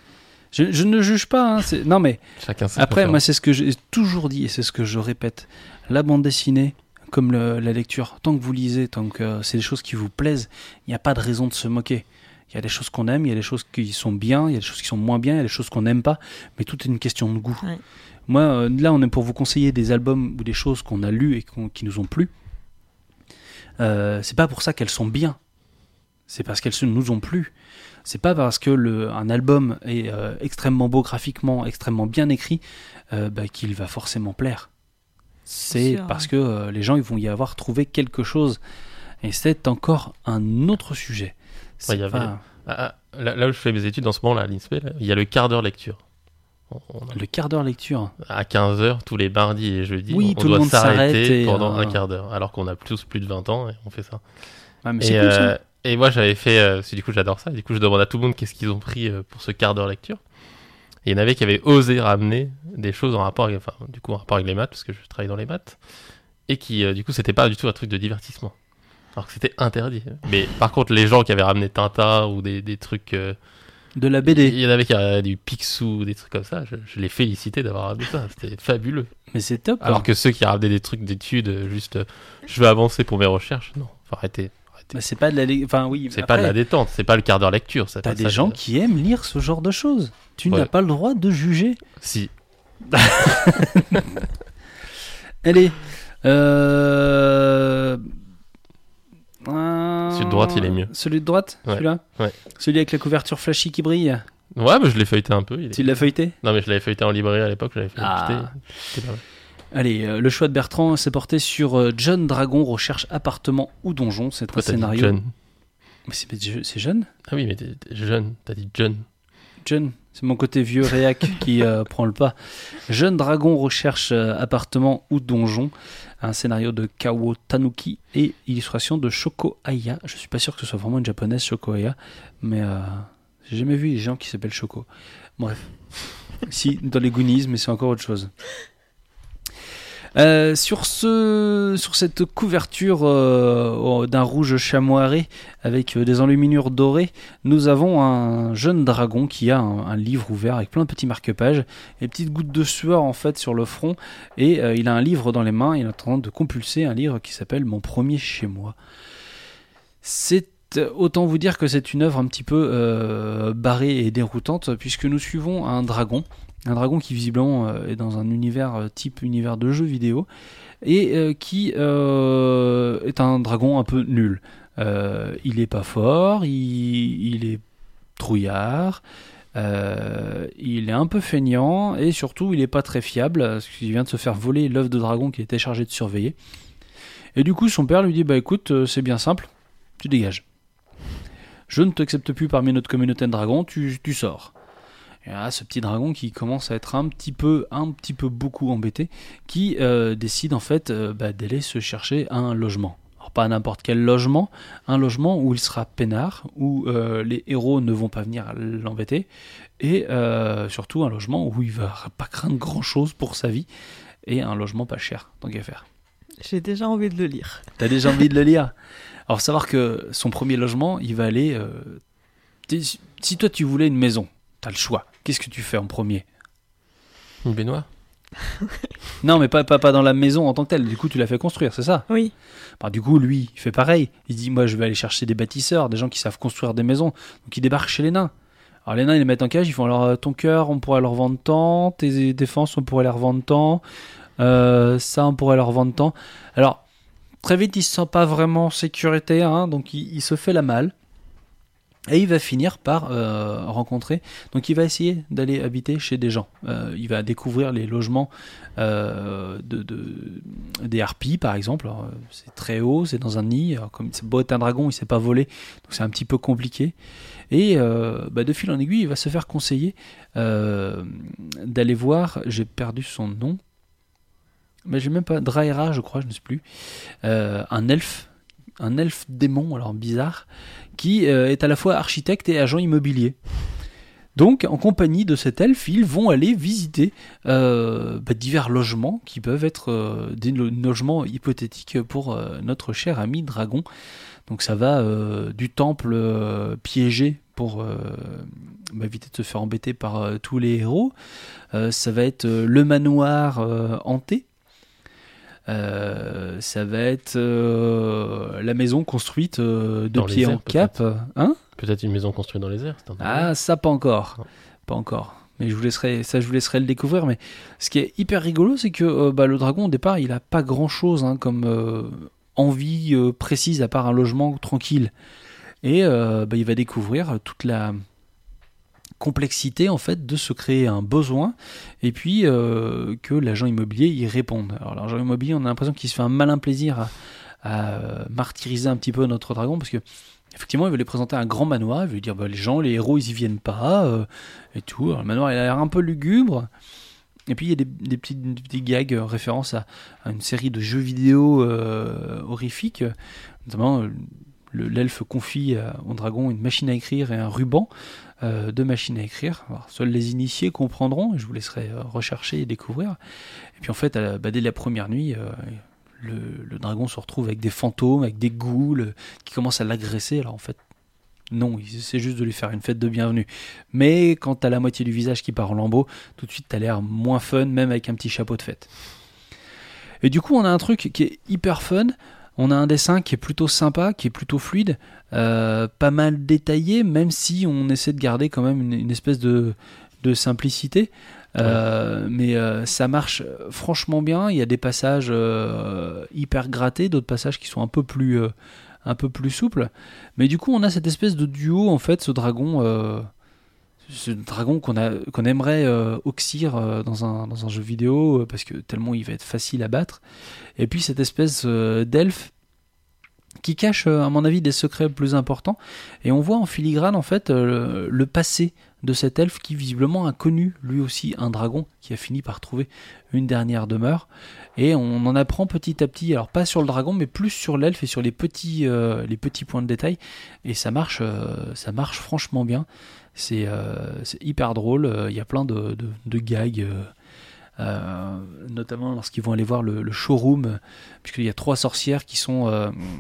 Je ne juge pas. Non, mais Chacun ses après, préférences. moi, c'est ce que j'ai toujours dit et c'est ce que je répète. La bande dessinée, comme la lecture, tant que vous lisez, tant que c'est des choses qui vous plaisent, il n'y a pas de raison de se moquer. Il y a des choses qu'on aime, il y a des choses qui sont bien, il y a des choses qui sont moins bien, il y a des choses qu'on n'aime pas, mais tout est une question de goût. Ouais. Moi, là, on est pour vous conseiller des albums ou des choses qu'on a lues et qui nous ont plu. C'est pas pour ça qu'elles sont bien. C'est parce qu'elles nous ont plu. C'est pas parce que un album est extrêmement beau graphiquement, extrêmement bien écrit, qu'il va forcément plaire. C'est sûr, parce que les gens ils vont y avoir trouvé quelque chose. Et c'est encore un autre sujet. Ouais, il y avait... là où je fais mes études en ce moment, là, à l'INSPE, là, il y a le quart d'heure lecture. Le quart d'heure lecture. À 15h, tous les mardis et jeudis, Oui, on tout le doit monde s'arrête s'arrêter et, pendant un quart d'heure. Alors qu'on a tous plus de 20 ans et on fait ça. Ah, mais c'est cool, ça. Et moi, j'avais fait... parce que du coup, j'adore ça. Du coup, je demande à tout le monde qu'est-ce qu'ils ont pris pour ce quart d'heure lecture. Et il y en avait qui avaient osé ramener des choses en rapport avec, en rapport avec les maths, parce que je travaille dans les maths. Et qui, du coup, c'était pas du tout un truc de divertissement. Alors que c'était interdit. Mais par contre, les gens qui avaient ramené Tintin ou des trucs... de la BD. Il y en avait qui avaient du Picsou, des trucs comme ça. Je les félicitais d'avoir ramené ça. C'était fabuleux. Mais c'est top. Alors que ceux qui ramenaient des trucs d'études, juste je veux avancer pour mes recherches, non. Faut arrêter. Bah, c'est pas de la oui, c'est après, pas de la détente, c'est pas le quart d'heure lecture. T'as des gens qui aiment lire ce genre de choses. Tu Ouais. n'as pas le droit de juger. Si. Allez. Celui de droite, il est mieux. Celui de droite, Ouais. celui-là Ouais. Celui avec la couverture flashy qui brille. Ouais, mais je l'ai feuilleté un peu. Tu l'as feuilleté? Non, mais je l'avais feuilleté en librairie à l'époque, je l'avais fait acheter. C'était pas mal. Allez, le choix de Bertrand s'est porté sur John Dragon recherche appartement ou donjon. C'est Pourquoi un t'as dit scénario. John Mais c'est jeune? Ah oui, mais t'es jeune, t'as dit John. John, c'est mon côté vieux réac qui prend le pas. Jeune Dragon recherche appartement ou donjon. Un scénario de Kawo Tanuki et illustration de Shoko Aya. Je suis pas sûr que ce soit vraiment une japonaise, Shoko Aya, mais j'ai jamais vu des gens qui s'appellent Shoko. Bref. Si, dans les Goonies, mais c'est encore autre chose. Sur cette couverture d'un rouge chamoiré avec des enluminures dorées, nous avons un jeune dragon qui a un livre ouvert avec plein de petits marque-pages, des petites gouttes de sueur en fait sur le front, et il a un livre dans les mains, il est en train de compulser un livre qui s'appelle Mon premier chez moi. Autant vous dire que c'est une œuvre un petit peu barrée et déroutante, puisque nous suivons un dragon qui visiblement est dans un univers type univers de jeu vidéo, et qui est un dragon un peu nul. Il est pas fort, il est trouillard, il est un peu feignant, et surtout il est pas très fiable, parce qu'il vient de se faire voler l'œuf de dragon qu'il était chargé de surveiller. Et du coup son père lui dit bah écoute, c'est bien simple, tu dégages. Je ne t'accepte plus parmi notre communauté de dragons, tu sors. Et là, ce petit dragon qui commence à être un petit peu beaucoup embêté, qui décide en fait d'aller se chercher un logement. Alors pas n'importe quel logement, un logement où il sera peinard, où les héros ne vont pas venir l'embêter, et surtout un logement où il va pas craindre grand chose pour sa vie, et un logement pas cher, tant qu'à faire. J'ai déjà envie de le lire. T'as déjà envie de le lire? Alors, savoir que son premier logement, il va aller... si toi, tu voulais une maison, t'as le choix. Qu'est-ce que tu fais en premier? Une baignoire? Non, mais pas dans la maison en tant que telle. Du coup, tu l'as fait construire, c'est ça? Oui. Bah, du coup, lui, il fait pareil. Il se dit, moi, je vais aller chercher des bâtisseurs, des gens qui savent construire des maisons. Donc, il débarque chez les nains. Alors, les nains, ils les mettent en cage. Ils font, alors, ton cœur, on pourrait leur vendre tant. Tes défenses, on pourrait leur vendre tant. Ça, on pourrait leur vendre tant. Alors... Très vite, il ne se sent pas vraiment en sécurité, hein, donc il se fait la malle. Et il va finir par rencontrer... Donc il va essayer d'aller habiter chez des gens. Il va découvrir les logements des harpies, par exemple. Alors, c'est très haut, c'est dans un nid. Alors, comme c'est beau être un dragon, il ne sait pas voler, donc c'est un petit peu compliqué. Et de fil en aiguille, il va se faire conseiller d'aller voir... J'ai perdu son nom. Mais j'ai même pas Draera, je crois, je ne sais plus, un elfe démon, alors bizarre, qui est à la fois architecte et agent immobilier. Donc, en compagnie de cet elfe, ils vont aller visiter divers logements qui peuvent être des logements hypothétiques pour notre cher ami dragon. Donc ça va du temple piégé pour éviter de se faire embêter par tous les héros. Ça va être le manoir hanté. Ça va être la maison construite de pied en cap. Peut-être une maison construite dans les airs. Ça pas encore. Non. Pas encore. Mais je vous laisserai le découvrir. Mais ce qui est hyper rigolo, c'est que le dragon, au départ, il a pas grand-chose comme envie précise à part un logement tranquille. Et il va découvrir toute la complexité en fait de se créer un besoin et puis que l'agent immobilier y réponde. Alors l'agent immobilier, on a l'impression qu'il se fait un malin plaisir à martyriser un petit peu notre dragon parce que effectivement il veut lui présenter un grand manoir, il veut lui dire les héros ils y viennent pas et tout. Alors, le manoir il a l'air un peu lugubre et puis il y a des petits gags référence à une série de jeux vidéo horrifiques, notamment l'elfe confie au dragon une machine à écrire et un ruban de machine à écrire. Alors, seuls les initiés comprendront, et je vous laisserai rechercher et découvrir. Et puis en fait, dès la première nuit, le dragon se retrouve avec des fantômes, avec des ghouls qui commencent à l'agresser. Alors en fait, non, c'est juste de lui faire une fête de bienvenue. Mais quand t'as la moitié du visage qui part en lambeaux, tout de suite t'as l'air moins fun, même avec un petit chapeau de fête. Et du coup, on a un truc qui est hyper fun. On a un dessin qui est plutôt sympa, qui est plutôt fluide, pas mal détaillé, même si on essaie de garder quand même une espèce de simplicité. Mais ça marche franchement bien. Il y a des passages hyper grattés, d'autres passages qui sont un peu plus souples. Mais du coup, on a cette espèce de duo, en fait, ce dragon qu'on aimerait oxyre dans un jeu vidéo parce que tellement il va être facile à battre, et puis cette espèce d'elfe qui cache à mon avis des secrets plus importants, et on voit en filigrane en fait le passé de cet elfe qui visiblement a connu lui aussi un dragon qui a fini par trouver une dernière demeure, et on en apprend petit à petit, alors pas sur le dragon mais plus sur l'elfe et sur les petits points de détail, et ça marche franchement bien. C'est hyper drôle, il y a plein de gags, notamment lorsqu'ils vont aller voir le showroom, puisqu'il y a 3 sorcières qui sont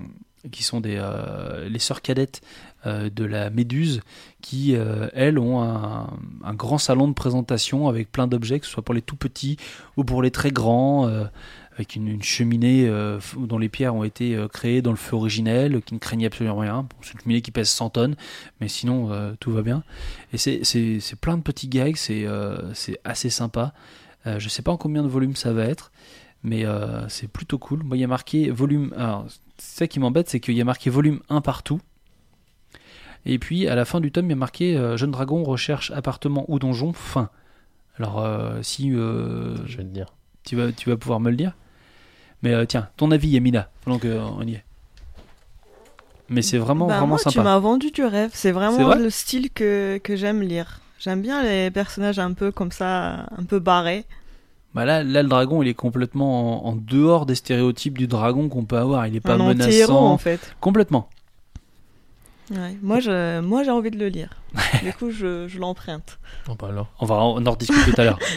les sœurs cadettes de la Méduse, qui elles ont un grand salon de présentation avec plein d'objets, que ce soit pour les tout petits ou pour les très grands, avec une cheminée dont les pierres ont été créées dans le feu originel, qui ne craignait absolument rien. Bon, c'est une cheminée qui pèse 100 tonnes, mais sinon tout va bien. Et c'est plein de petits gags, c'est assez sympa. Je sais pas en combien de volumes ça va être, mais c'est plutôt cool. Moi, il y a marqué volume. Alors, c'est ça qui m'embête, c'est qu'il y a marqué volume 1 partout. Et puis à la fin du tome, il y a marqué Jeune Dragon recherche appartement ou donjon fin. Alors si je vais te dire. Tu vas pouvoir me le dire. Mais tiens, ton avis, Yamina, pendant qu'on y est. Mais c'est vraiment moi, sympa. Tu m'as vendu du rêve. C'est vraiment le style que j'aime lire. J'aime bien les personnages un peu comme ça, un peu barrés. Là, le dragon, il est complètement en dehors des stéréotypes du dragon qu'on peut avoir. Il est pas un menaçant. Anti-héros, en fait. Complètement. Ouais. Moi, j'ai envie de le lire. Du coup, je l'emprunte. Alors. On va en rediscuter tout à l'heure.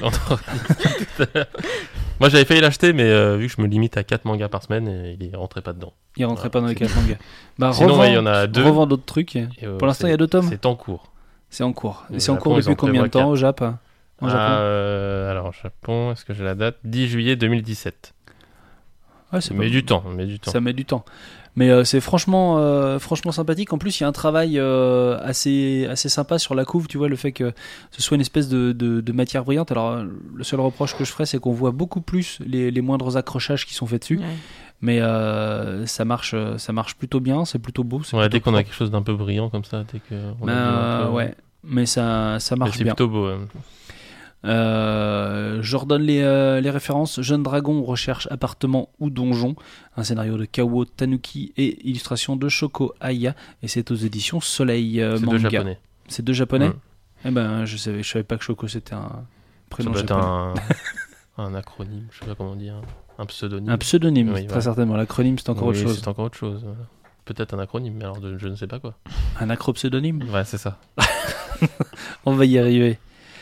Moi, j'avais failli l'acheter, mais vu que je me limite à 4 mangas par semaine, il rentrait pas dedans. Il rentrait pas dans les 4 mangas. Sinon, il y en a 2. Revends d'autres trucs. Pour l'instant, il y a 2 tomes. C'est en cours. C'est en cours. Et c'est en cours depuis combien de temps au Japon? Alors, Japon, est-ce que j'ai la date? 10 juillet 2017. Ouais, ça met du temps. Ça met du temps. Mais c'est franchement sympathique. En plus, il y a un travail assez sympa sur la couve. Tu vois, le fait que ce soit une espèce de matière brillante. Alors, le seul reproche que je ferais, c'est qu'on voit beaucoup plus les moindres accrochages qui sont faits dessus. Ouais. Mais ça marche plutôt bien. C'est plôt beau. Dès qu'on a quelque chose d'un peu brillant comme ça, dès que ouais. Mais ça marche bien. C'est plutôt beau. Je redonne les références. Jeune Dragon recherche appartement ou donjon, un scénario de Kawo Tanuki et illustration de Shoko Aya, et c'est aux éditions Soleil Manga. C'est 2 japonais. Eh ben je savais pas que Shoko c'était un prénom japonais. Un acronyme, je sais pas comment dire, un pseudonyme. Un pseudonyme, oui, très certainement. L'acronyme c'est encore autre chose. C'est encore autre chose. Peut-être un acronyme, mais alors je ne sais pas quoi. Un acro-pseudonyme. Ouais, c'est ça. On va y arriver.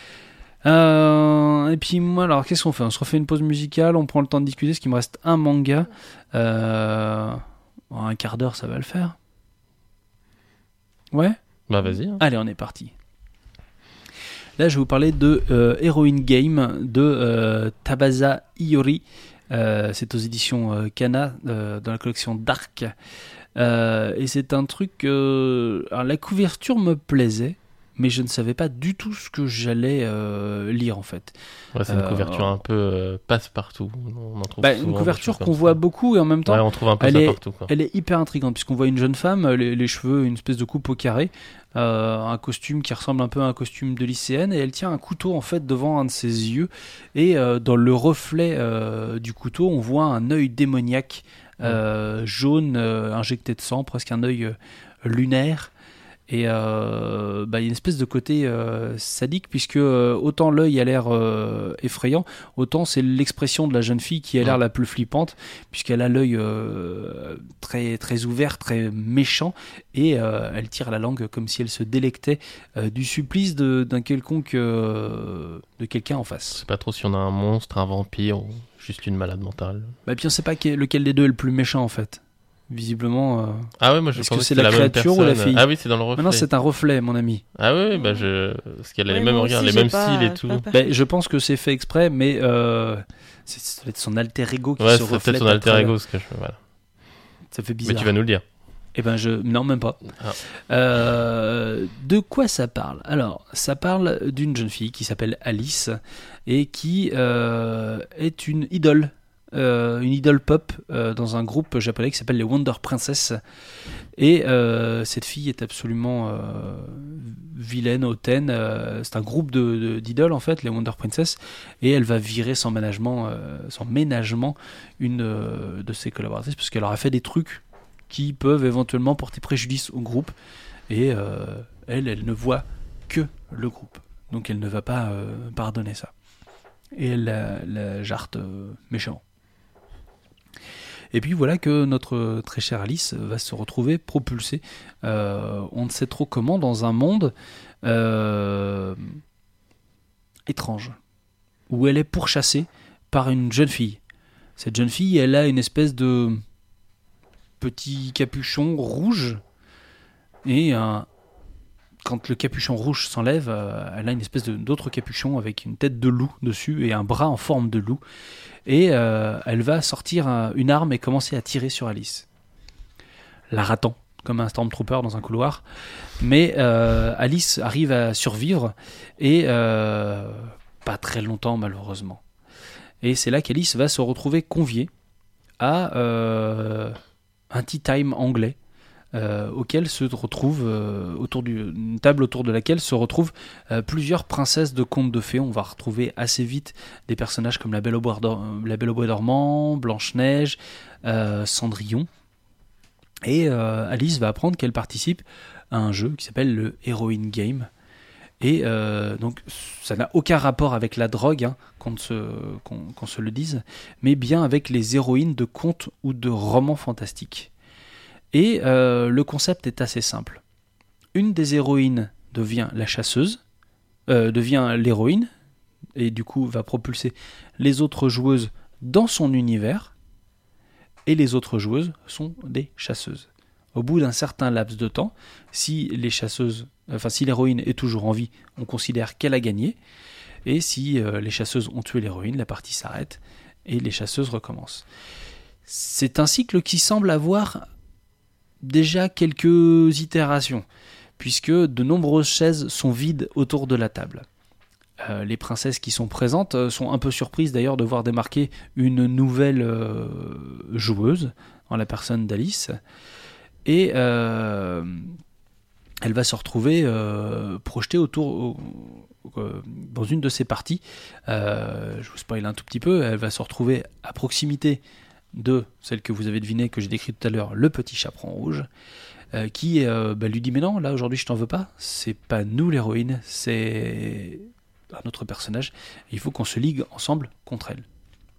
Et puis moi, alors qu'est-ce qu'on fait? On se refait une pause musicale, on prend le temps de discuter, parce qu'il me reste un manga. Un quart d'heure, ça va le faire. Ouais. Bah vas-y. Allez, on est parti. Là, je vais vous parler de Heroin Game de Tabasa Iori. C'est aux éditions Kana, dans la collection Dark. Et c'est un truc... alors, la couverture me plaisait, mais je ne savais pas du tout ce que j'allais lire, en fait. Ouais, c'est une couverture un peu passe-partout. On en trouve une couverture qu'on voit beaucoup, et en même temps, on trouve un peu ça partout, quoi. Elle est hyper intrigante, puisqu'on voit une jeune femme, les cheveux, une espèce de coupe au carré, un costume qui ressemble un peu à un costume de lycéenne, et elle tient un couteau en fait devant un de ses yeux, et dans le reflet du couteau, on voit un œil démoniaque jaune, injecté de sang, presque un œil lunaire. Et il y a une espèce de côté sadique, puisque autant l'œil a l'air effrayant, autant c'est l'expression de la jeune fille qui a l'air la plus flippante, puisqu'elle a l'œil très, très ouvert, très méchant, et elle tire la langue comme si elle se délectait du supplice de quelqu'un en face. Je sais pas trop si on a un monstre, un vampire ou juste une malade mentale. Puis on sait pas lequel des deux est le plus méchant en fait. Visiblement. Ah ouais, moi je est-ce pensais que c'est la créature ou la fille? Ah oui, c'est dans le reflet. Maintenant c'est un reflet, mon ami. Ah oui, parce qu'elle a les mêmes regards, les mêmes styles et tout. Je pense que c'est fait exprès, mais c'est peut-être son alter ego qui se reflète. Ouais, c'est peut-être son alter ego, ce que voilà. Ça fait bizarre. Mais tu vas nous le dire. Non, même pas. De quoi ça parle? Alors, ça parle d'une jeune fille qui s'appelle Alice et qui est une idole pop dans un groupe japonais qui s'appelle les Wonder Princess. Et cette fille est absolument vilaine, hautaine. C'est un groupe d'idoles en fait, les Wonder Princess, et elle va virer sans ménagement une de ses collaboratrices parce qu'elle aura fait des trucs qui peuvent éventuellement porter préjudice au groupe, et elle ne voit que le groupe, donc elle ne va pas pardonner ça, et elle la jarte méchamment. Et puis voilà que notre très chère Alice va se retrouver propulsée, on ne sait trop comment, dans un monde étrange, où elle est pourchassée par une jeune fille. Cette jeune fille, elle a une espèce de petit capuchon rouge, et quand le capuchon rouge s'enlève, elle a une espèce d'autre capuchon avec une tête de loup dessus et un bras en forme de loup, et elle va sortir une arme et commencer à tirer sur Alice, la ratant comme un Stormtrooper dans un couloir, mais Alice arrive à survivre, et pas très longtemps malheureusement, et c'est là qu'Alice va se retrouver conviée à un tea time anglais, auquel se retrouve une table autour de laquelle se retrouvent plusieurs princesses de contes de fées. On va retrouver assez vite des personnages comme la Belle au bois dormant, Blanche-Neige, Cendrillon, et Alice va apprendre qu'elle participe à un jeu qui s'appelle le Heroin Game, et donc ça n'a aucun rapport avec la drogue, qu'on se le dise, mais bien avec les héroïnes de contes ou de romans fantastiques. Et le concept est assez simple. Une des héroïnes devient la chasseuse, devient l'héroïne, et du coup va propulser les autres joueuses dans son univers, et les autres joueuses sont des chasseuses. Au bout d'un certain laps de temps, si l'héroïne est toujours en vie, on considère qu'elle a gagné, et si les chasseuses ont tué l'héroïne, la partie s'arrête, et les chasseuses recommencent. C'est un cycle qui semble avoir déjà quelques itérations, puisque de nombreuses chaises sont vides autour de la table. Les princesses qui sont présentes sont un peu surprises d'ailleurs de voir débarquer une nouvelle joueuse, en la personne d'Alice, et elle va se retrouver projetée dans une de ces parties. Je vous spoil un tout petit peu, elle va se retrouver à proximité de celle que vous avez devinée, que j'ai décrite tout à l'heure, le petit chaperon rouge, qui lui dit: mais non, là aujourd'hui je t'en veux pas, c'est pas nous l'héroïne, c'est un autre personnage, il faut qu'on se ligue ensemble contre elle.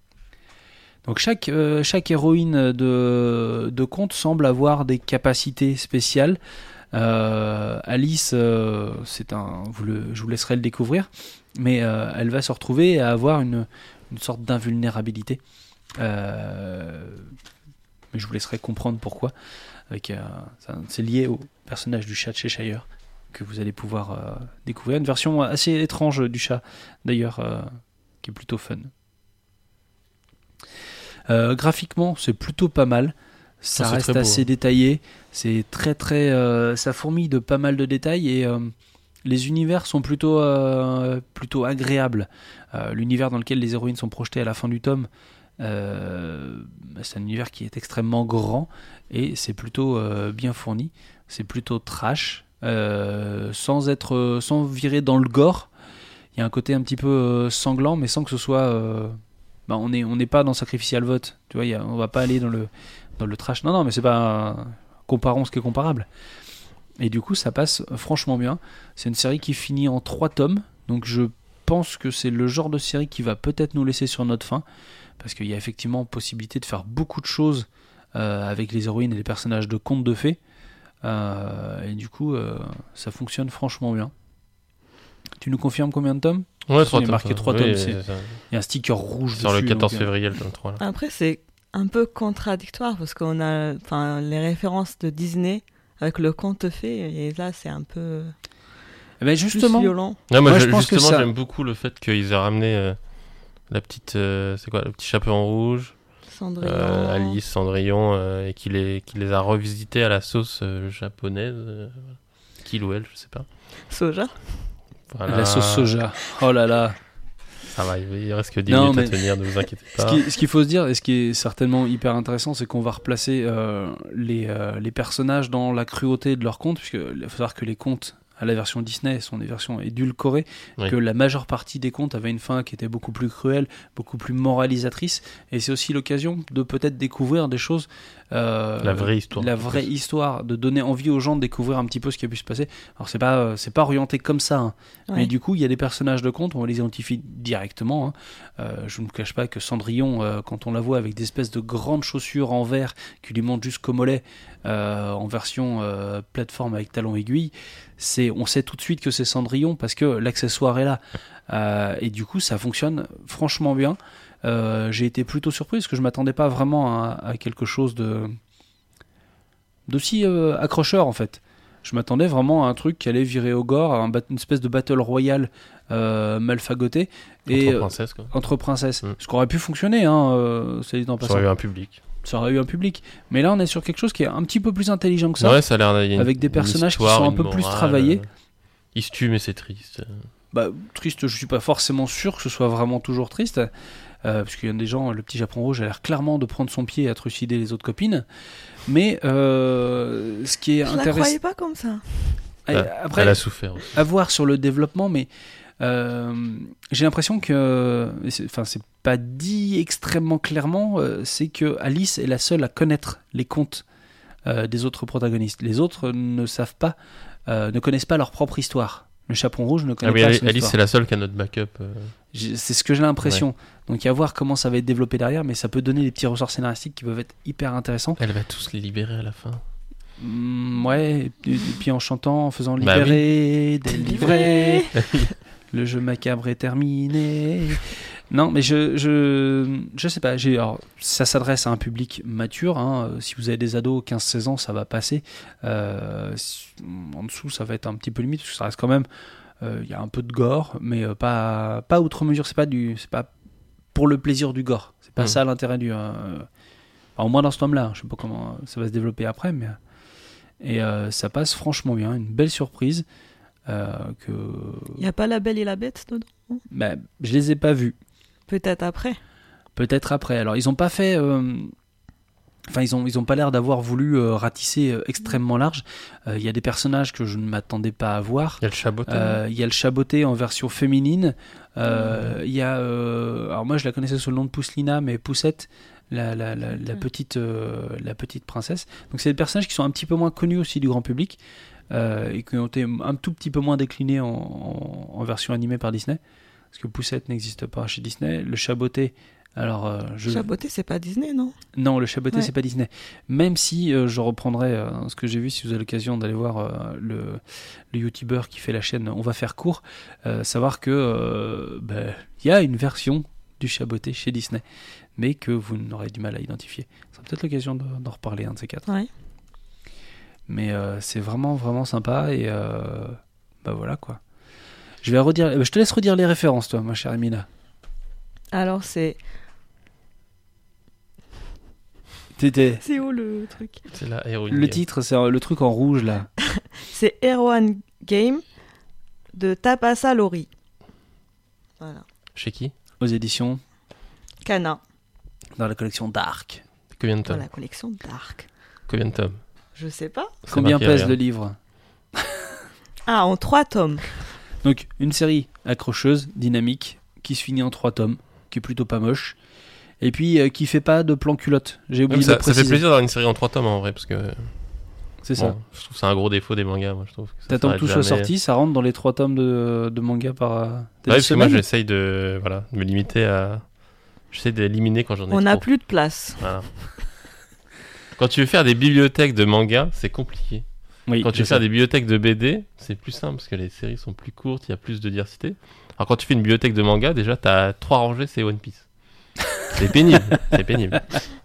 Donc chaque héroïne de conte semble avoir des capacités spéciales. Alice, je vous laisserai le découvrir, mais elle va se retrouver à avoir une sorte d'invulnérabilité. Mais je vous laisserai comprendre pourquoi. C'est lié au personnage du chat de Cheshire que vous allez pouvoir découvrir. Une version assez étrange du chat, d'ailleurs, qui est plutôt fun. Graphiquement, c'est plutôt pas mal. Ça reste assez détaillé. C'est très très... ça fourmille de pas mal de détails et les univers sont plutôt agréables. L'univers dans lequel les héroïnes sont projetées à la fin du tome, c'est un univers qui est extrêmement grand et c'est plutôt bien fourni. C'est plutôt trash, sans virer dans le gore. Il y a un côté un petit peu sanglant, mais sans que ce soit... on n'est pas dans Sacrificial Vote, tu vois, on va pas aller dans le trash. Non, mais c'est pas... Comparons ce qui est comparable. Et du coup, ça passe franchement bien. C'est une série qui finit en 3 tomes, donc je pense que c'est le genre de série qui va peut-être nous laisser sur notre faim, parce qu'il y a effectivement possibilité de faire beaucoup de choses avec les héroïnes et les personnages de contes de fées. Et du coup, ça fonctionne franchement bien. Tu nous confirmes combien de tomes? Ouais, 3 tomes. Il est marqué 3 tomes. Il y a un sticker rouge sur dessus, le 14 février, le tome 3. Là. Après, c'est un peu contradictoire parce qu'on a les références de Disney avec le conte fée et là, c'est un peu justement, plus violent. Ouais, moi, je pense que ça... j'aime beaucoup le fait qu'ils aient ramené la petite... c'est quoi, le petit chapeau en rouge, Alice, Cendrillon, et qu'il les a revisités à la sauce japonaise. Qu'il ou elle, je sais pas. Soja. Voilà. La sauce soja. Oh là là. Ça va, il reste que 10 minutes à tenir, ne vous inquiétez pas. Ce qu'il faut se dire, et ce qui est certainement hyper intéressant, c'est qu'on va replacer les personnages dans la cruauté de leurs contes, puisqu'il faut savoir que les contes à la version Disney sont des versions édulcorées, que la majeure partie des contes avait une fin qui était beaucoup plus cruelle, beaucoup plus moralisatrice, et c'est aussi l'occasion de peut-être découvrir des choses, la vraie histoire, de donner envie aux gens de découvrir un petit peu ce qui a pu se passer. Alors c'est pas orienté comme ça, hein. Mais du coup il y a des personnages de contes, on les identifie directement, hein. Je ne vous cache pas que Cendrillon, quand on la voit avec des espèces de grandes chaussures en verre qui lui montent jusqu'au mollet, en version plateforme avec talons aiguilles, on sait tout de suite que c'est Cendrillon parce que l'accessoire est là, et du coup ça fonctionne franchement bien. J'ai été plutôt surpris parce que je m'attendais pas vraiment à quelque chose d'aussi accrocheur en fait. Je m'attendais vraiment à un truc qui allait virer au gore, à une espèce de battle royale mal fagoté entre princesses, ce qui aurait pu fonctionner, hein, ça aurait eu un public. Ça aurait eu un public. Mais là, on est sur quelque chose qui est un petit peu plus intelligent que ça. Ouais, ça a l'air avec des personnages qui sont un peu plus travaillés. Ils se tuent, mais c'est triste. Triste, je suis pas forcément sûr que ce soit vraiment toujours triste. Parce qu'il y a des gens, le petit Japon rouge a l'air clairement de prendre son pied et à trucider les autres copines. Mais ce qui est intéressant. Je la croyais pas comme ça. Après, elle a souffert aussi. À voir sur le développement, mais j'ai l'impression que, c'est pas dit extrêmement clairement, c'est que Alice est la seule à connaître les contes des autres protagonistes. Les autres ne savent pas, ne connaissent pas leur propre histoire. Le Chaperon Rouge ne connaît pas son Alice, histoire. c'est la seule qui a notre backup. C'est ce que j'ai l'impression. Ouais. Donc à voir comment ça va être développé derrière, mais ça peut donner des petits ressorts scénaristiques qui peuvent être hyper intéressants. Elle va tous les libérer à la fin. Ouais, et puis en chantant, en faisant libérer, délivrer. Le jeu macabre est terminé. Non, mais je sais pas. Alors, ça s'adresse à un public mature. Hein. Si vous avez des ados 15-16 ans, ça va passer. En dessous, ça va être un petit peu limite, parce que ça reste quand même. Il y a un peu de gore, mais pas outre mesure. C'est pas pour le plaisir du gore. C'est pas ça l'intérêt du. Au moins dans ce tome-là. Je sais pas comment ça va se développer après, mais et ça passe franchement bien. Une belle surprise. Il n'y a pas La Belle et la Bête dedans? Je les ai pas vus. Peut-être après. Alors ils ont pas fait. Ils ont pas l'air d'avoir voulu ratisser extrêmement large. Il y a des personnages que je ne m'attendais pas à voir. Il y a le Chaboté. Il y a le Chaboté en version féminine. Il y a. Alors moi je la connaissais sous le nom de Pousselina, mais Poussette. La petite princesse. Donc c'est des personnages qui sont un petit peu moins connus aussi du grand public. Et qui ont été un tout petit peu moins déclinés en version animée par Disney, parce que Poussette n'existe pas chez Disney. Le Chaboté, alors Chaboté, c'est pas Disney, non? Non, le Chaboté, c'est pas Disney. Même si je reprendrai ce que j'ai vu, si vous avez l'occasion d'aller voir le youtubeur qui fait la chaîne On va faire court, savoir que y a une version du Chaboté chez Disney, mais que vous n'aurez du mal à identifier. Ça sera peut-être l'occasion d'en reparler, un de ces quatre. Ouais. Mais c'est vraiment, vraiment sympa. Et bah voilà quoi. Je te laisse redire les références, toi, ma chère Emina. Alors, c'est. C'est où le truc? C'est la héroïne. Le titre, c'est le truc en rouge là. C'est Heroine Game de Tapasa Lori. Voilà. Chez qui? Aux éditions Kana. Dans la collection Dark. Combien de tomes? Dans la collection Dark. Combien de tomes? Je sais pas. Combien pèse le livre? Ah, en 3 tomes. Donc, une série accrocheuse, dynamique, qui se finit en 3 tomes, qui est plutôt pas moche. Et puis, qui fait pas de plan culotte. J'ai oublié de préciser. Ça fait plaisir d'avoir une série en 3 tomes en vrai, parce que. C'est ça. Je trouve que c'est un gros défaut des mangas, moi je trouve. T'attends que tout soit sorti, ça rentre dans les 3 tomes de manga par. Parce que moi j'essaye de me limiter à. J'essaie d'éliminer quand j'en ai trop. On n'a plus de place. Voilà. Quand tu veux faire des bibliothèques de manga, c'est compliqué. Oui, quand tu veux faire des bibliothèques de BD, c'est plus simple parce que les séries sont plus courtes, il y a plus de diversité. Alors quand tu fais une bibliothèque de manga, déjà t'as 3 rangées, c'est One Piece. C'est pénible, c'est pénible.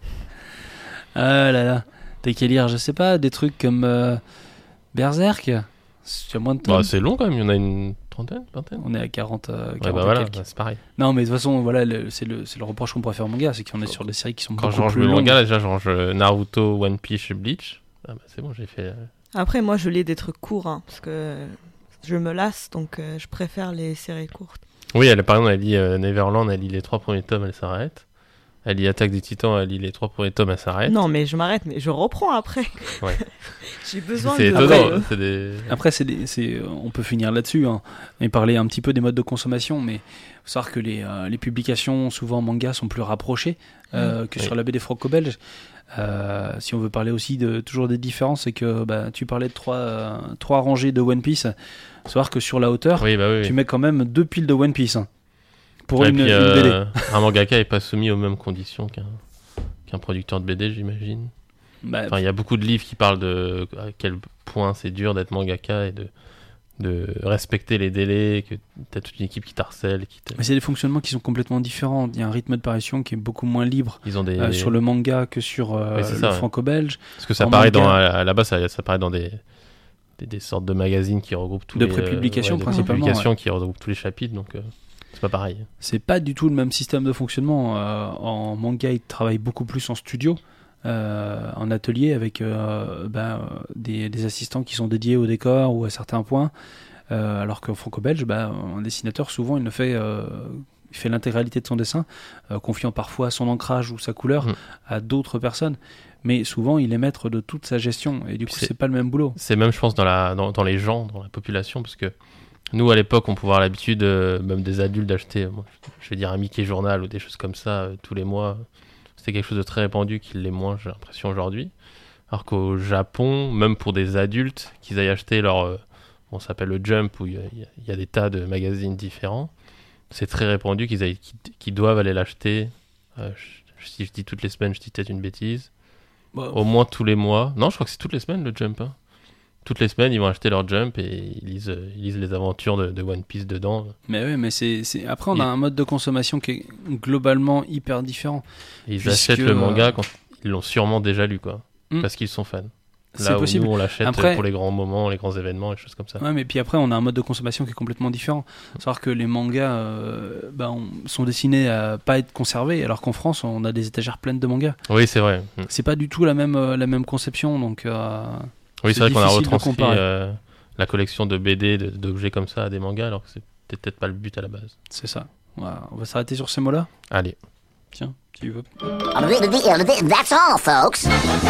Ah là là, t'as qu'à lire, je sais pas, des trucs comme Berserk. Tu as moins de temps. Bah, c'est long quand même, il y en a une trentaine, vingtaine. On est à 40. Ouais, bah voilà, c'est pareil. Non, mais de toute façon, voilà, c'est le reproche qu'on pourrait faire au manga, c'est qu'on est sur des séries qui sont quand beaucoup je range plus le longues. manga, là, déjà je range Naruto, One Piece, Bleach. Ah bah c'est bon, j'ai fait. Après, moi je lis des trucs courts, hein, parce que je me lasse, donc je préfère les séries courtes. Oui, par exemple, elle lit Neverland, elle lit les 3 premiers tomes, elle s'arrête. Elle lit Attaque des Titans, elle lit les 3 premiers tomes, elle s'arrête. Non, mais je m'arrête, mais je reprends après. Ouais. J'ai besoin c'est de... étonnant, Après, on peut finir là-dessus, hein, et parler un petit peu des modes de consommation, mais il faut savoir que les publications, souvent en manga, sont plus rapprochées que sur la BD franco-belge. Si on veut parler aussi toujours des différences, c'est que tu parlais de 3 rangées de One Piece. Il faut savoir que sur la hauteur, tu mets quand même 2 piles de One Piece. Hein. Pour une BD. Un mangaka n'est pas soumis aux mêmes conditions qu'un producteur de BD, j'imagine. Il y a beaucoup de livres qui parlent de à quel point c'est dur d'être mangaka et de respecter les délais, que tu as toute une équipe qui t'harcèle. Mais c'est des fonctionnements qui sont complètement différents. Il y a un rythme de parution qui est beaucoup moins libre Ils ont des... sur le manga que sur le franco-belge. Parce que ça paraît à la base, ça paraît dans des sortes de magazines qui regroupent tous les prépublications principalement. Qui regroupent tous les chapitres, donc... C'est pas pareil. C'est pas du tout le même système de fonctionnement. En manga, ils travaillent beaucoup plus en studio, en atelier, avec des assistants qui sont dédiés au décor ou à certains points. Alors qu'en franco-belge, un dessinateur, souvent, il fait l'intégralité de son dessin, confiant parfois son ancrage ou sa couleur à d'autres personnes. Mais souvent, il est maître de toute sa gestion. Et du coup, c'est pas le même boulot. C'est même, je pense, dans les gens, dans la population, parce que nous, à l'époque, on pouvait avoir l'habitude, même des adultes, d'acheter, je vais dire, un Mickey Journal ou des choses comme ça tous les mois. C'était quelque chose de très répandu qui l'est moins, j'ai l'impression, aujourd'hui. Alors qu'au Japon, même pour des adultes, qu'ils aillent acheter leur... ça s'appelle le Jump, où il y a des tas de magazines différents. C'est très répandu qu'ils doivent aller l'acheter. Si je dis toutes les semaines, je dis peut-être une bêtise. Au moins tous les mois. Non, je crois que c'est toutes les semaines, le Jump. Hein. Toutes les semaines, ils vont acheter leur Jump et ils lisent les aventures de One Piece dedans. Mais oui, mais après, on a un mode de consommation qui est globalement hyper différent. Et ils achètent le manga quand ils l'ont sûrement déjà lu, quoi. Parce qu'ils sont fans. Là où nous, on l'achète pour les grands moments, les grands événements, les choses comme ça. Ouais, mais puis après, on a un mode de consommation qui est complètement différent. Faut savoir que les mangas sont destinés à pas être conservés, alors qu'en France, on a des étagères pleines de mangas. Oui, c'est vrai. C'est pas du tout la même conception, donc... Oui, c'est vrai qu'on a retranscrit la collection de BD, d'objets comme ça à des mangas, alors que c'était peut-être pas le but à la base. C'est ça. Voilà. On va s'arrêter sur ces mots-là. Allez. Tiens, tu veux. That's all, folks.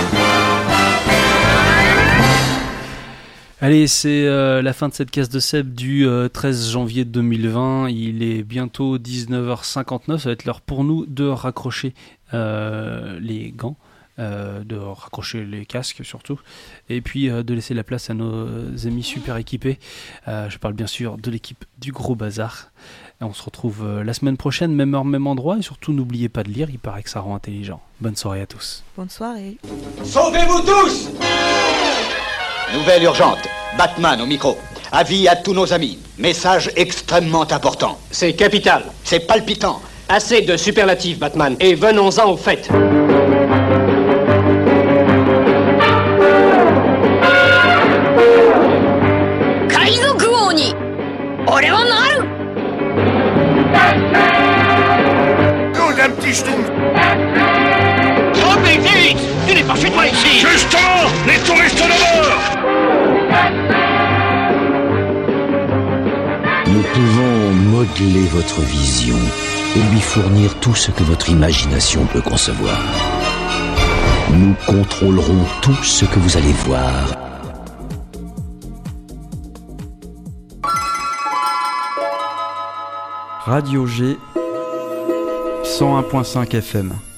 Allez, c'est la fin de cette case de Seb du 13 janvier 2020. Il est bientôt 19h59. Ça va être l'heure pour nous de raccrocher les gants. De raccrocher les casques surtout, et puis de laisser la place à nos amis super équipés. Je parle bien sûr de l'équipe du Gros Bazar. Et on se retrouve la semaine prochaine, même heure, même endroit, et surtout n'oubliez pas de lire, il paraît que ça rend intelligent. Bonne soirée à tous. Bonne soirée. Sauvez-vous tous! Nouvelle urgente, Batman au micro. Avis à tous nos amis, message extrêmement important. C'est capital. C'est palpitant. Assez de superlatifs, Batman, et venons-en au fait. pouvons modeler votre vision et lui fournir tout ce que votre imagination peut concevoir. Nous contrôlerons tout ce que vous allez voir. Radio G 101.5 FM.